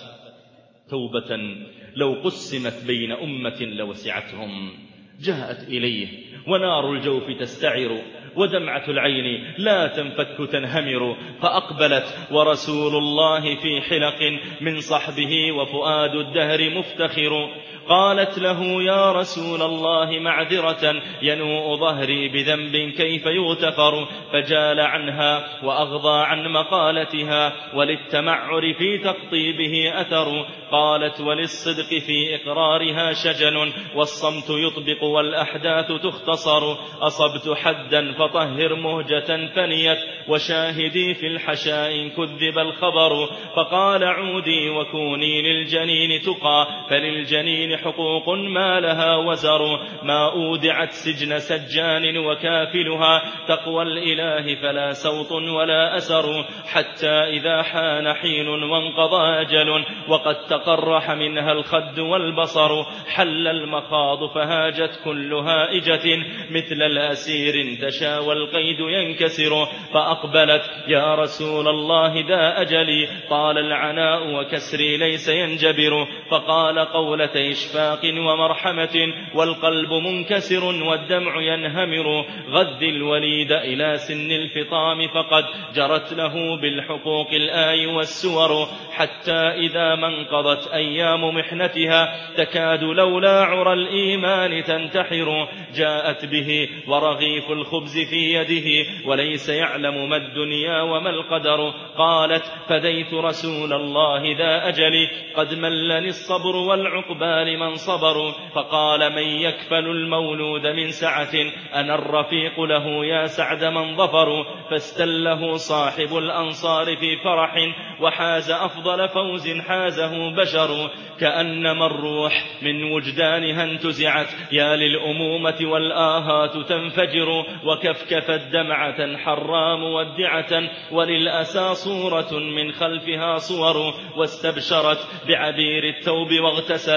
Speaker 2: توبة لو قسمت بين أمة لوسعتهم. جاءت إليه ونار الجوف تستعر ودمعة العين لا تنفك تنهمر، فأقبلت ورسول الله في حلق من صحبه وفؤاد الدهر مفتخر. قالت له يا رسول الله معذرة ينوء ظهري بذنب كيف يغتفر؟ فجال عنها وأغضى عن مقالتها، وللتمعر في تقطيبه أثر. قالت وللصدق في إقرارها شجن، والصمت يطبق والأحداث تختصر. أصبت حدا فطهر مهجة فنيت، وشاهدي في الحشاء كذب الخبر. فقال عودي وكوني للجنين تقى، فللجنين حقوق ما لها وزر. ما أودعت سجن سجان وكافلها، تقوى الإله فلا سوط ولا أسر. حتى إذا حان حين وانقضى أجل، وقد تقرح منها الخد والبصر، حل المخاض فهاجت كل هائجة، مثل الأسير انتشى والقيد ينكسر. فأقبلت يا رسول الله ذا أجلي، طال العناء وكسري ليس ينجبر. فقال قولة إشفاق ومرحمة، والقلب منكسر والدمع ينهمر. غذ الوليد إلى سن الفطام، فقد جرت له بالحقوق الآي والسور. حتى إذا ما انقضت أيام محنتها، تكاد لولا عرى الإيمان تنتحر. جاءت به ورغيف الخبز في يده، وليس يعلم ما الدنيا وما القدر. قالت فديت رسول الله ذا أجلي، قد ملني الصبر والعقبى لمن صبر. فقال من يكفل المولود من سعة، أنا الرفيق له يا سعد من ظفر. فاستله صاحب الأنصار في فرح، وحاز أفضل فوز حازه بشر. كأنما الروح من وجدانها انتزعت، يا للأمومة والآهات تنفجر. وكفكفت دمعة حرى مودعة، وللأسى صورة من خلفها صور. واستبشرت بعبير التوب واغتسلت،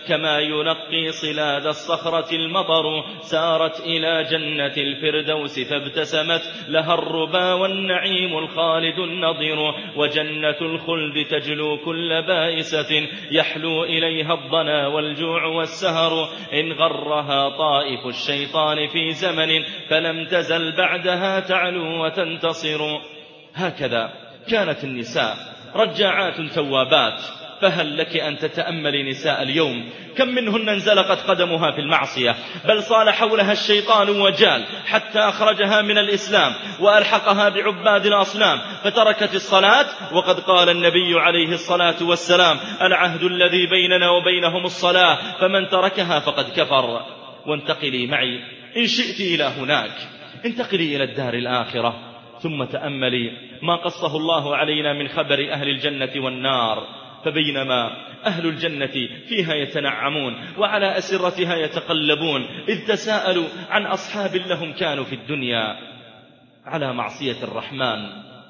Speaker 2: كما ينقي صلاد الصخرة المطر. سارت إلى جنة الفردوس فابتسمت لها الربا والنعيم الخالد النضر. وجنة الخلد تجلو كل بائسة يحلو إليها الضنا والجوع والسهر. إن غرها طائف الشيطان في زمن فلم تزل بعدها تعلو وتنتصر. هكذا كانت النساء رجاعات توابات. فهل لك أن تتأمل نساء اليوم؟ كم منهن انزلقت قدمها في المعصية، بل صال حولها الشيطان وجال حتى أخرجها من الإسلام وألحقها بعباد الأصنام فتركت الصلاة. وقد قال النبي عليه الصلاة والسلام: العهد الذي بيننا وبينهم الصلاة، فمن تركها فقد كفر. وانتقلي معي إن شئت إلى هناك، انتقلي إلى الدار الآخرة، ثم تأملي ما قصه الله علينا من خبر أهل الجنة والنار. فبينما أهل الجنة فيها يتنعمون وعلى أسرتها يتقلبون، إذ تساءلوا عن أصحاب لهم كانوا في الدنيا على معصية الرحمن،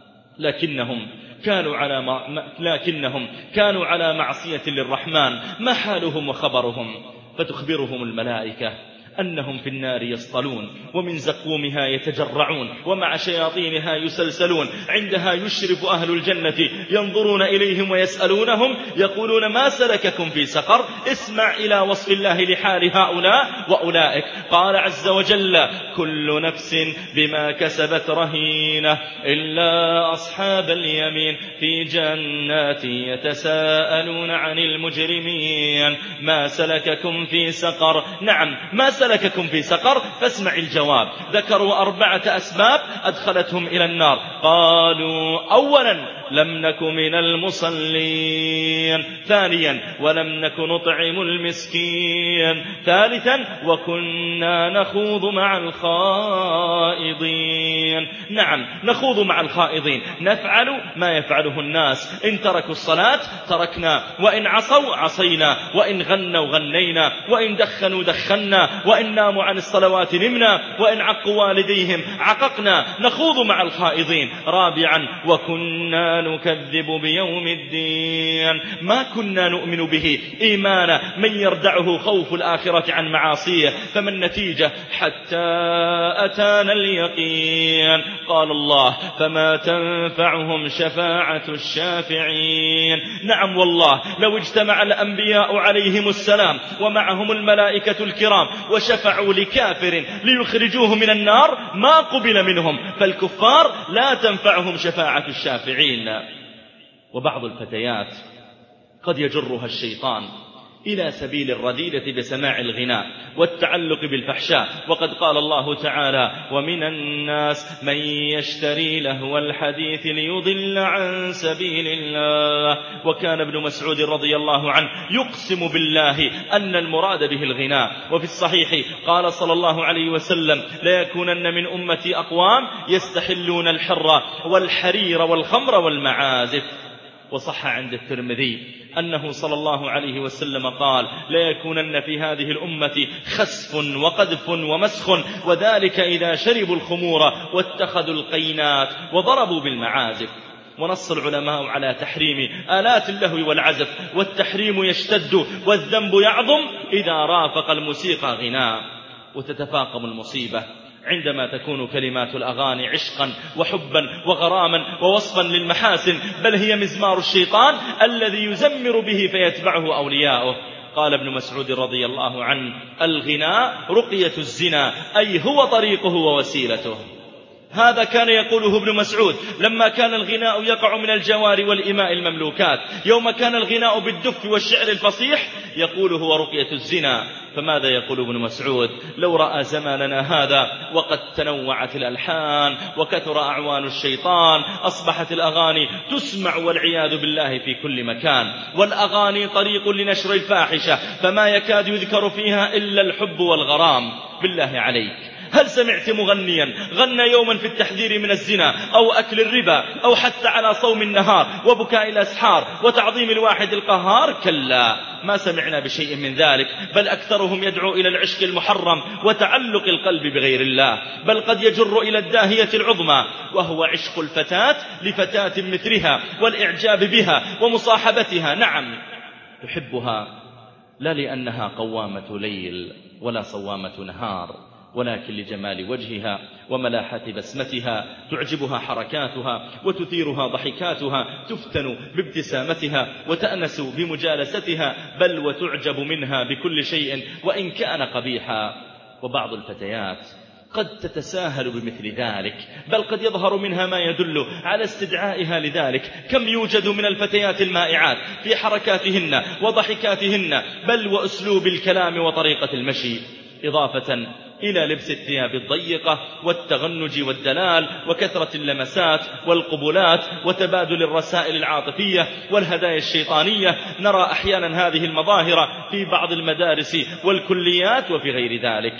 Speaker 2: لكنهم كانوا على ما لكنهم كانوا على معصية للرحمن. ما حالهم وخبرهم؟ فتخبرهم الملائكة أنهم في النار يصطلون ومن زقومها يتجرعون ومع شياطينها يسلسلون. عندها يشرف أهل الجنة ينظرون إليهم ويسألونهم يقولون: ما سلككم في سقر؟ اسمع إلى وصف الله لحال هؤلاء وأولئك. قال عز وجل: كل نفس بما كسبت رهينة إلا أصحاب اليمين في جنات يتساءلون عن المجرمين ما سلككم في سقر. نعم، ما سلككم في سقر؟ فاسمع الجواب. ذكروا أربعة أسباب أدخلتهم إلى النار. قالوا: أولا لم نك من المصلين، ثانيا ولم نك نطعم المسكين، ثالثا وكنا نخوض مع الخائضين. نعم، نخوض مع الخائضين، نفعل ما يفعله الناس. إن تركوا الصلاة تركنا، وإن عصوا عصينا، وإن غنوا غنينا، وإن دخنوا دخنا، وإن ناموا عن الصلوات نمنا، وإن عقوا والديهم عققنا. نخوض مع الخائضين. رابعا وكنا نكذب بيوم الدين، ما كنا نؤمن به إيمانا من يردعه خوف الآخرة عن معاصيه. فما النتيجة؟ حتى أتانا اليقين. قال الله: فما تنفعهم شفاعة الشافعين. نعم والله، لو اجتمع الأنبياء عليهم السلام ومعهم الملائكة الكرام وشفعوا لكافر ليخرجوه من النار ما قبل منهم، فالكفار لا تنفعهم شفاعة الشافعين. وبعض الفتيات قد يجرها الشيطان إلى سبيل الرذيلة بسماع الغناء والتعلق بالفحشاء. وقد قال الله تعالى: ومن الناس من يشتري لهو الحديث ليضل عن سبيل الله. وكان ابن مسعود رضي الله عنه يقسم بالله أن المراد به الغناء. وفي الصحيح قال صلى الله عليه وسلم: ليكونن من أمتي أقوام يستحلون الحر والحرير والخمر والمعازف. وصح عند الترمذي أنه صلى الله عليه وسلم قال: ليكونن في هذه الأمة خسف وقذف ومسخ، وذلك إذا شربوا الخمور واتخذوا القينات وضربوا بالمعازف. ونص العلماء على تحريم آلات اللهو والعزف، والتحريم يشتد والذنب يعظم إذا رافق الموسيقى غناء. وتتفاقم المصيبة عندما تكون كلمات الأغاني عشقا وحبا وغراما ووصفا للمحاسن، بل هي مزمار الشيطان الذي يزمر به فيتبعه أولياؤه. قال ابن مسعود رضي الله عنه: الغناء رقية الزنا، أي هو طريقه ووسيلته. هذا كان يقوله ابن مسعود لما كان الغناء يقع من الجوار والإماء المملوكات. يوم كان الغناء بالدف والشعر الفصيح يقول هو رقية الزنا. فماذا يقول ابن مسعود لو رأى زماننا هذا وقد تنوعت الألحان وكثر أعوان الشيطان؟ أصبحت الأغاني تسمع والعياذ بالله في كل مكان، والأغاني طريق لنشر الفاحشة، فما يكاد يذكر فيها إلا الحب والغرام. بالله عليك، هل سمعت مغنيا غنى يوما في التحذير من الزنا أو أكل الربا أو حتى على صوم النهار وبكاء الأسحار وتعظيم الواحد القهار؟ كلا، ما سمعنا بشيء من ذلك. بل أكثرهم يدعو إلى العشق المحرم وتعلق القلب بغير الله، بل قد يجر إلى الداهية العظمى، وهو عشق الفتاة لفتاة مثلها والإعجاب بها ومصاحبتها. نعم، تحبها لا لأنها قوامة ليل ولا صوامة نهار، ولكن لجمال وجهها وملاحة بسمتها، تعجبها حركاتها وتثيرها ضحكاتها، تفتن بابتسامتها وتأنس بمجالستها، بل وتعجب منها بكل شيء وإن كان قبيحا. وبعض الفتيات قد تتساهل بمثل ذلك، بل قد يظهر منها ما يدل على استدعائها لذلك. كم يوجد من الفتيات المائعات في حركاتهن وضحكاتهن، بل وأسلوب الكلام وطريقة المشي، إضافة إلى لبس الثياب الضيقة والتغنج والدلال وكثرة اللمسات والقبلات وتبادل الرسائل العاطفية والهدايا الشيطانية. نرى أحيانا هذه المظاهر في بعض المدارس والكليات وفي غير ذلك.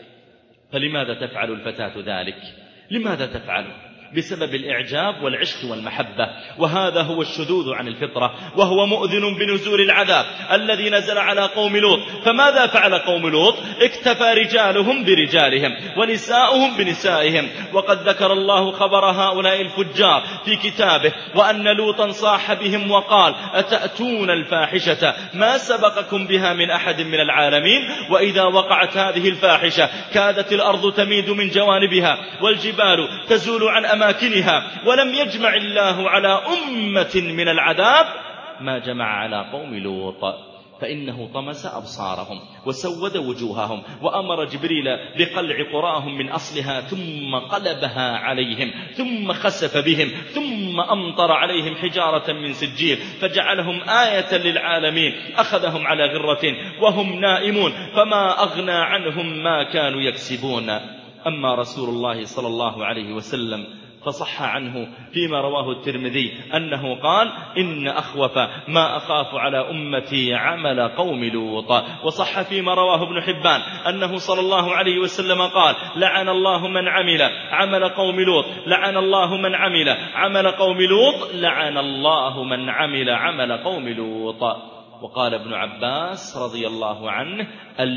Speaker 2: فلماذا تفعل الفتاة ذلك؟ لماذا تفعل؟ بسبب الإعجاب والعشق والمحبة، وهذا هو الشذوذ عن الفطرة، وهو مؤذن بنزول العذاب الذي نزل على قوم لوط. فماذا فعل قوم لوط؟ اكتفى رجالهم برجالهم ونساؤهم بنسائهم. وقد ذكر الله خبر هؤلاء الفجار في كتابه، وأن لوطا صاح بهم وقال: أتأتون الفاحشة ما سبقكم بها من أحد من العالمين. وإذا وقعت هذه الفاحشة كادت الأرض تميد من جوانبها والجبال تزول عن أماكنها، ولم يجمع الله على أمة من العذاب ما جمع على قوم لوط، فإنه طمس أبصارهم وسود وجوههم، وأمر جبريل بقلع قراهم من أصلها، ثم قلبها عليهم، ثم خسف بهم، ثم أمطر عليهم حجارة من سجيل، فجعلهم آية للعالمين. أخذهم على غرة وهم نائمون، فما أغنى عنهم ما كانوا يكسبون. أما رسول الله صلى الله عليه وسلم فصح عنه فيما رواه الترمذي أنه قال: إن أخوف ما أخاف على أمتي عمل قوم لوط. وصح فيما رواه ابن حبان أنه صلى الله عليه وسلم قال: لعن الله من عمل عمل قوم لوط، لعن الله من عمل عمل قوم لوط، لعن الله من عمل عمل قوم لوط. وقال ابن عباس رضي الله عنه: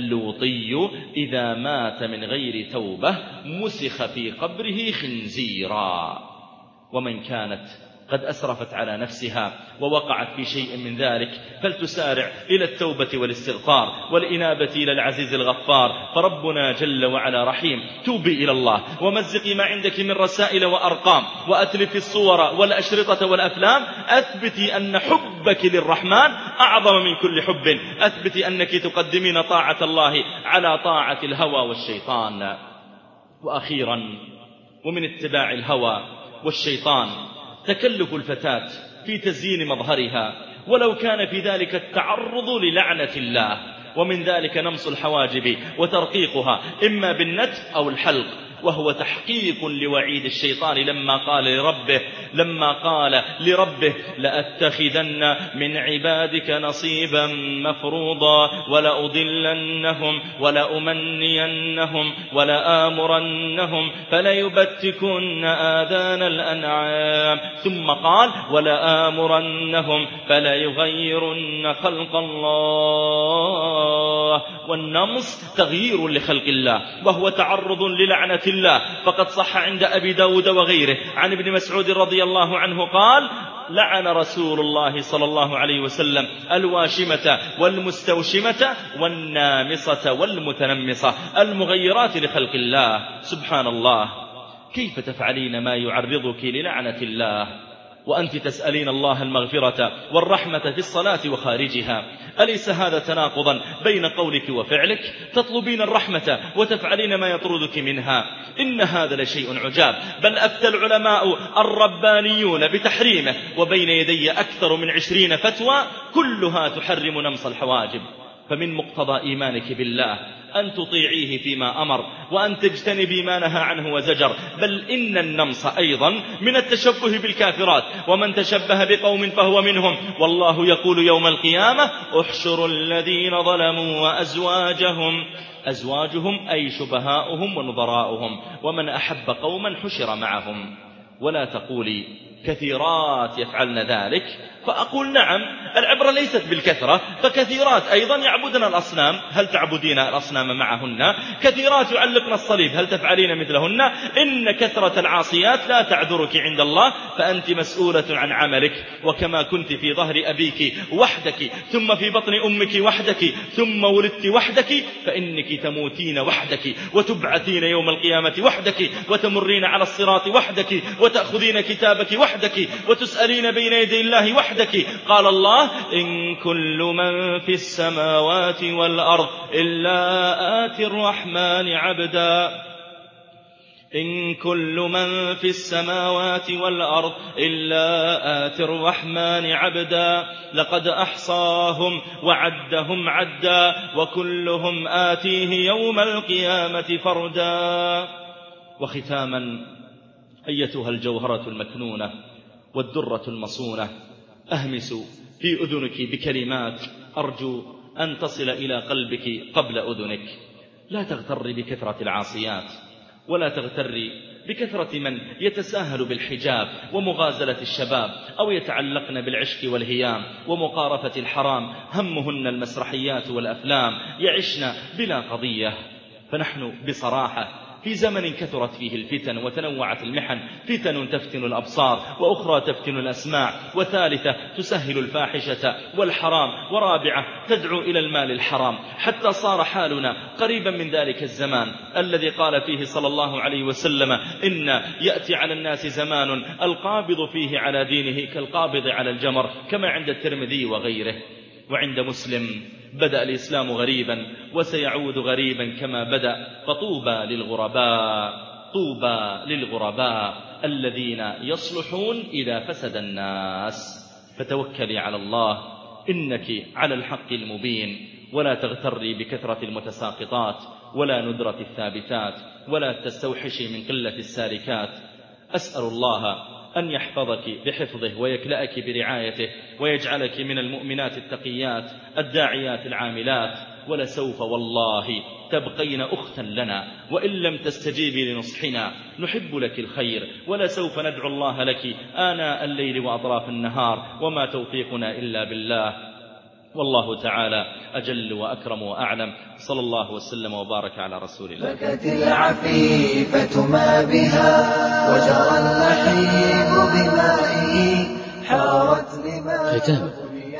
Speaker 2: اللوطي إذا مات من غير توبة مسخ في قبره خنزيرا. ومن كانت قد أسرفت على نفسها ووقعت في شيء من ذلك فلتسارع إلى التوبة والاستغفار والإنابة إلى العزيز الغفار، فربنا جل وعلا رحيم. توبي إلى الله ومزقي ما عندك من رسائل وأرقام، وأتلفي الصور والأشرطة والأفلام. أثبتي أن حبك للرحمن أعظم من كل حب، أثبتي أنك تقدمين طاعة الله على طاعة الهوى والشيطان. وأخيرا، ومن اتباع الهوى والشيطان تكلف الفتاة في تزيين مظهرها، ولو كان في ذلك التعرض للعنة الله. ومن ذلك نمص الحواجب وترقيقها إما بالنت أو الحلق، وهو تحقيق لوعيد الشيطان لما قال لربه لما قال لربه لأتخذن من عبادك نصيبا مفروضا ولأضلنهم ولأمنينهم ولآمرنهم فليبتكن آذان الأنعام. ثم قال: ولآمرنهم فليغيرن خلق الله. والنمص تغيير لخلق الله، وهو تعرض للعنة الله. فقد صح عند أبي داود وغيره عن ابن مسعود رضي الله عنه قال: لعن رسول الله صلى الله عليه وسلم الواشمة والمستوشمة والنامصة والمتنمصة المغيرات لخلق الله. سبحان الله، كيف تفعلين ما يعرضك للعنة الله وأنت تسألين الله المغفرة والرحمة في الصلاة وخارجها؟ أليس هذا تناقضا بين قولك وفعلك؟ تطلبين الرحمة وتفعلين ما يطردك منها. إن هذا لشيء عجاب، بل أفتى العلماء الربانيون بتحريمه، وبين يدي أكثر من عشرين فتوى كلها تحرم نمص الحواجب. فمن مقتضى إيمانك بالله أن تطيعيه فيما أمر، وأن تجتنبي ما نهى عنه وزجر. بل إن النمص أيضا من التشبه بالكافرات، ومن تشبه بقوم فهو منهم. والله يقول يوم القيامة: احشروا الذين ظلموا وأزواجهم أزواجهم أي شبهاؤهم ونظراؤهم، ومن أحب قوما حشر معهم. ولا تقولي كثيرات يفعلن ذلك، فأقول نعم، العبرة ليست بالكثرة، فكثيرات أيضا يعبدن الأصنام، هل تعبدين الأصنام معهن؟ كثيرات يعلقن الصليب، هل تفعلين مثلهن؟ إن كثرة العاصيات لا تعذرك عند الله، فأنت مسؤولة عن عملك. وكما كنت في ظهر أبيك وحدك، ثم في بطن أمك وحدك، ثم ولدت وحدك، فإنك تموتين وحدك، وتبعثين يوم القيامة وحدك، وتمرين على الصراط وحدك، وتأخذين كتابك وحدك، وتسألين بين يدي الله وحدك. قال الله: إن كل من في السماوات والأرض إلا آتي الرحمن عبدا. إن كل من في السماوات والأرض إلا آتي الرحمن عبدا لقد أحصاهم وعدهم عدا وكلهم آتيه يوم القيامة فردا. وختاما، أيتها الجوهرة المكنونة والدرة المصونة، أهمس في أذنك بكلمات أرجو أن تصل إلى قلبك قبل أذنك. لا تغتر بكثرة العاصيات، ولا تغتري بكثرة من يتساهل بالحجاب ومغازلة الشباب، أو يتعلقن بالعشق والهيام ومقارفة الحرام، همهن المسرحيات والأفلام، يعشن بلا قضية. فنحن بصراحة في زمن كثرت فيه الفتن وتنوعت المحن، فتن تفتن الأبصار، وأخرى تفتن الأسماع، وثالثة تسهل الفاحشة والحرام، ورابعة تدعو إلى المال الحرام، حتى صار حالنا قريبا من ذلك الزمان الذي قال فيه صلى الله عليه وسلم: إن يأتي على الناس زمان القابض فيه على دينه كالقابض على الجمر، كما عند الترمذي وغيره. وعند مسلم: بدأ الإسلام غريبا وسيعود غريبا كما بدأ، فطوبى للغرباء، طوبى للغرباء الذين يصلحون إذا فسد الناس. فتوكلي على الله، إنك على الحق المبين، ولا تغتري بكثرة المتساقطات ولا ندرة الثابتات، ولا تستوحشي من قلة السالكات. أسأل الله أن يحفظك بحفظه ويكلأك برعايته، ويجعلك من المؤمنات التقيات الداعيات العاملات. ولسوف والله تبقين أختا لنا، وإن لم تستجيبي لنصحنا نحب لك الخير، ولسوف ندعو الله لك آناء الليل وأطراف النهار، وما توفيقنا إلا بالله. والله تعالى أجل وأكرم وأعلم. صلى الله وسلم وبارك على رسول الله.
Speaker 3: بكت العفيفة ما بها وجرى النحيب بمائه حارت لما
Speaker 1: ختاما،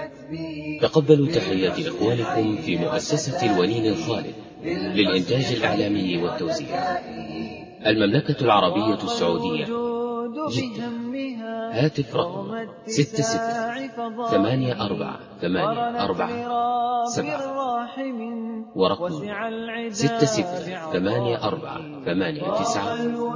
Speaker 1: تقبلوا تحيات إخوانكم في مؤسسة الونين الخالد للإنتاج الإعلامي والتوزيع، المملكة العربية السعودية، جدة. هاتف رقم ستة ستة ثمانية أربعة ثمانية أربعة سبعة، ورقم ستة ستة ثمانية أربعة ثمانية تسعة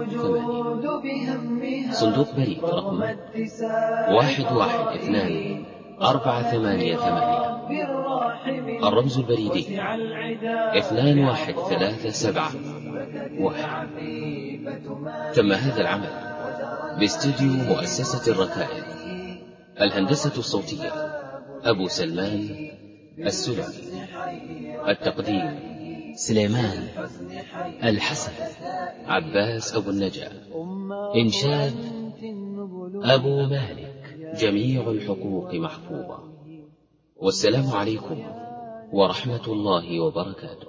Speaker 1: ثمانية. صندوق بريد رقم واحد واحد اثنان أربعة ثمانية ثمانية. الرمز البريدي اثنان واحد ثلاثة سبعة واحد. تم هذا العمل باستديو مؤسسة الركائز. الهندسة الصوتية أبو سلمان السلمي. التقديم سليمان الحسن عباس أبو النجا. إنشاد أبو مالك. جميع الحقوق محفوظة. والسلام عليكم ورحمة الله وبركاته.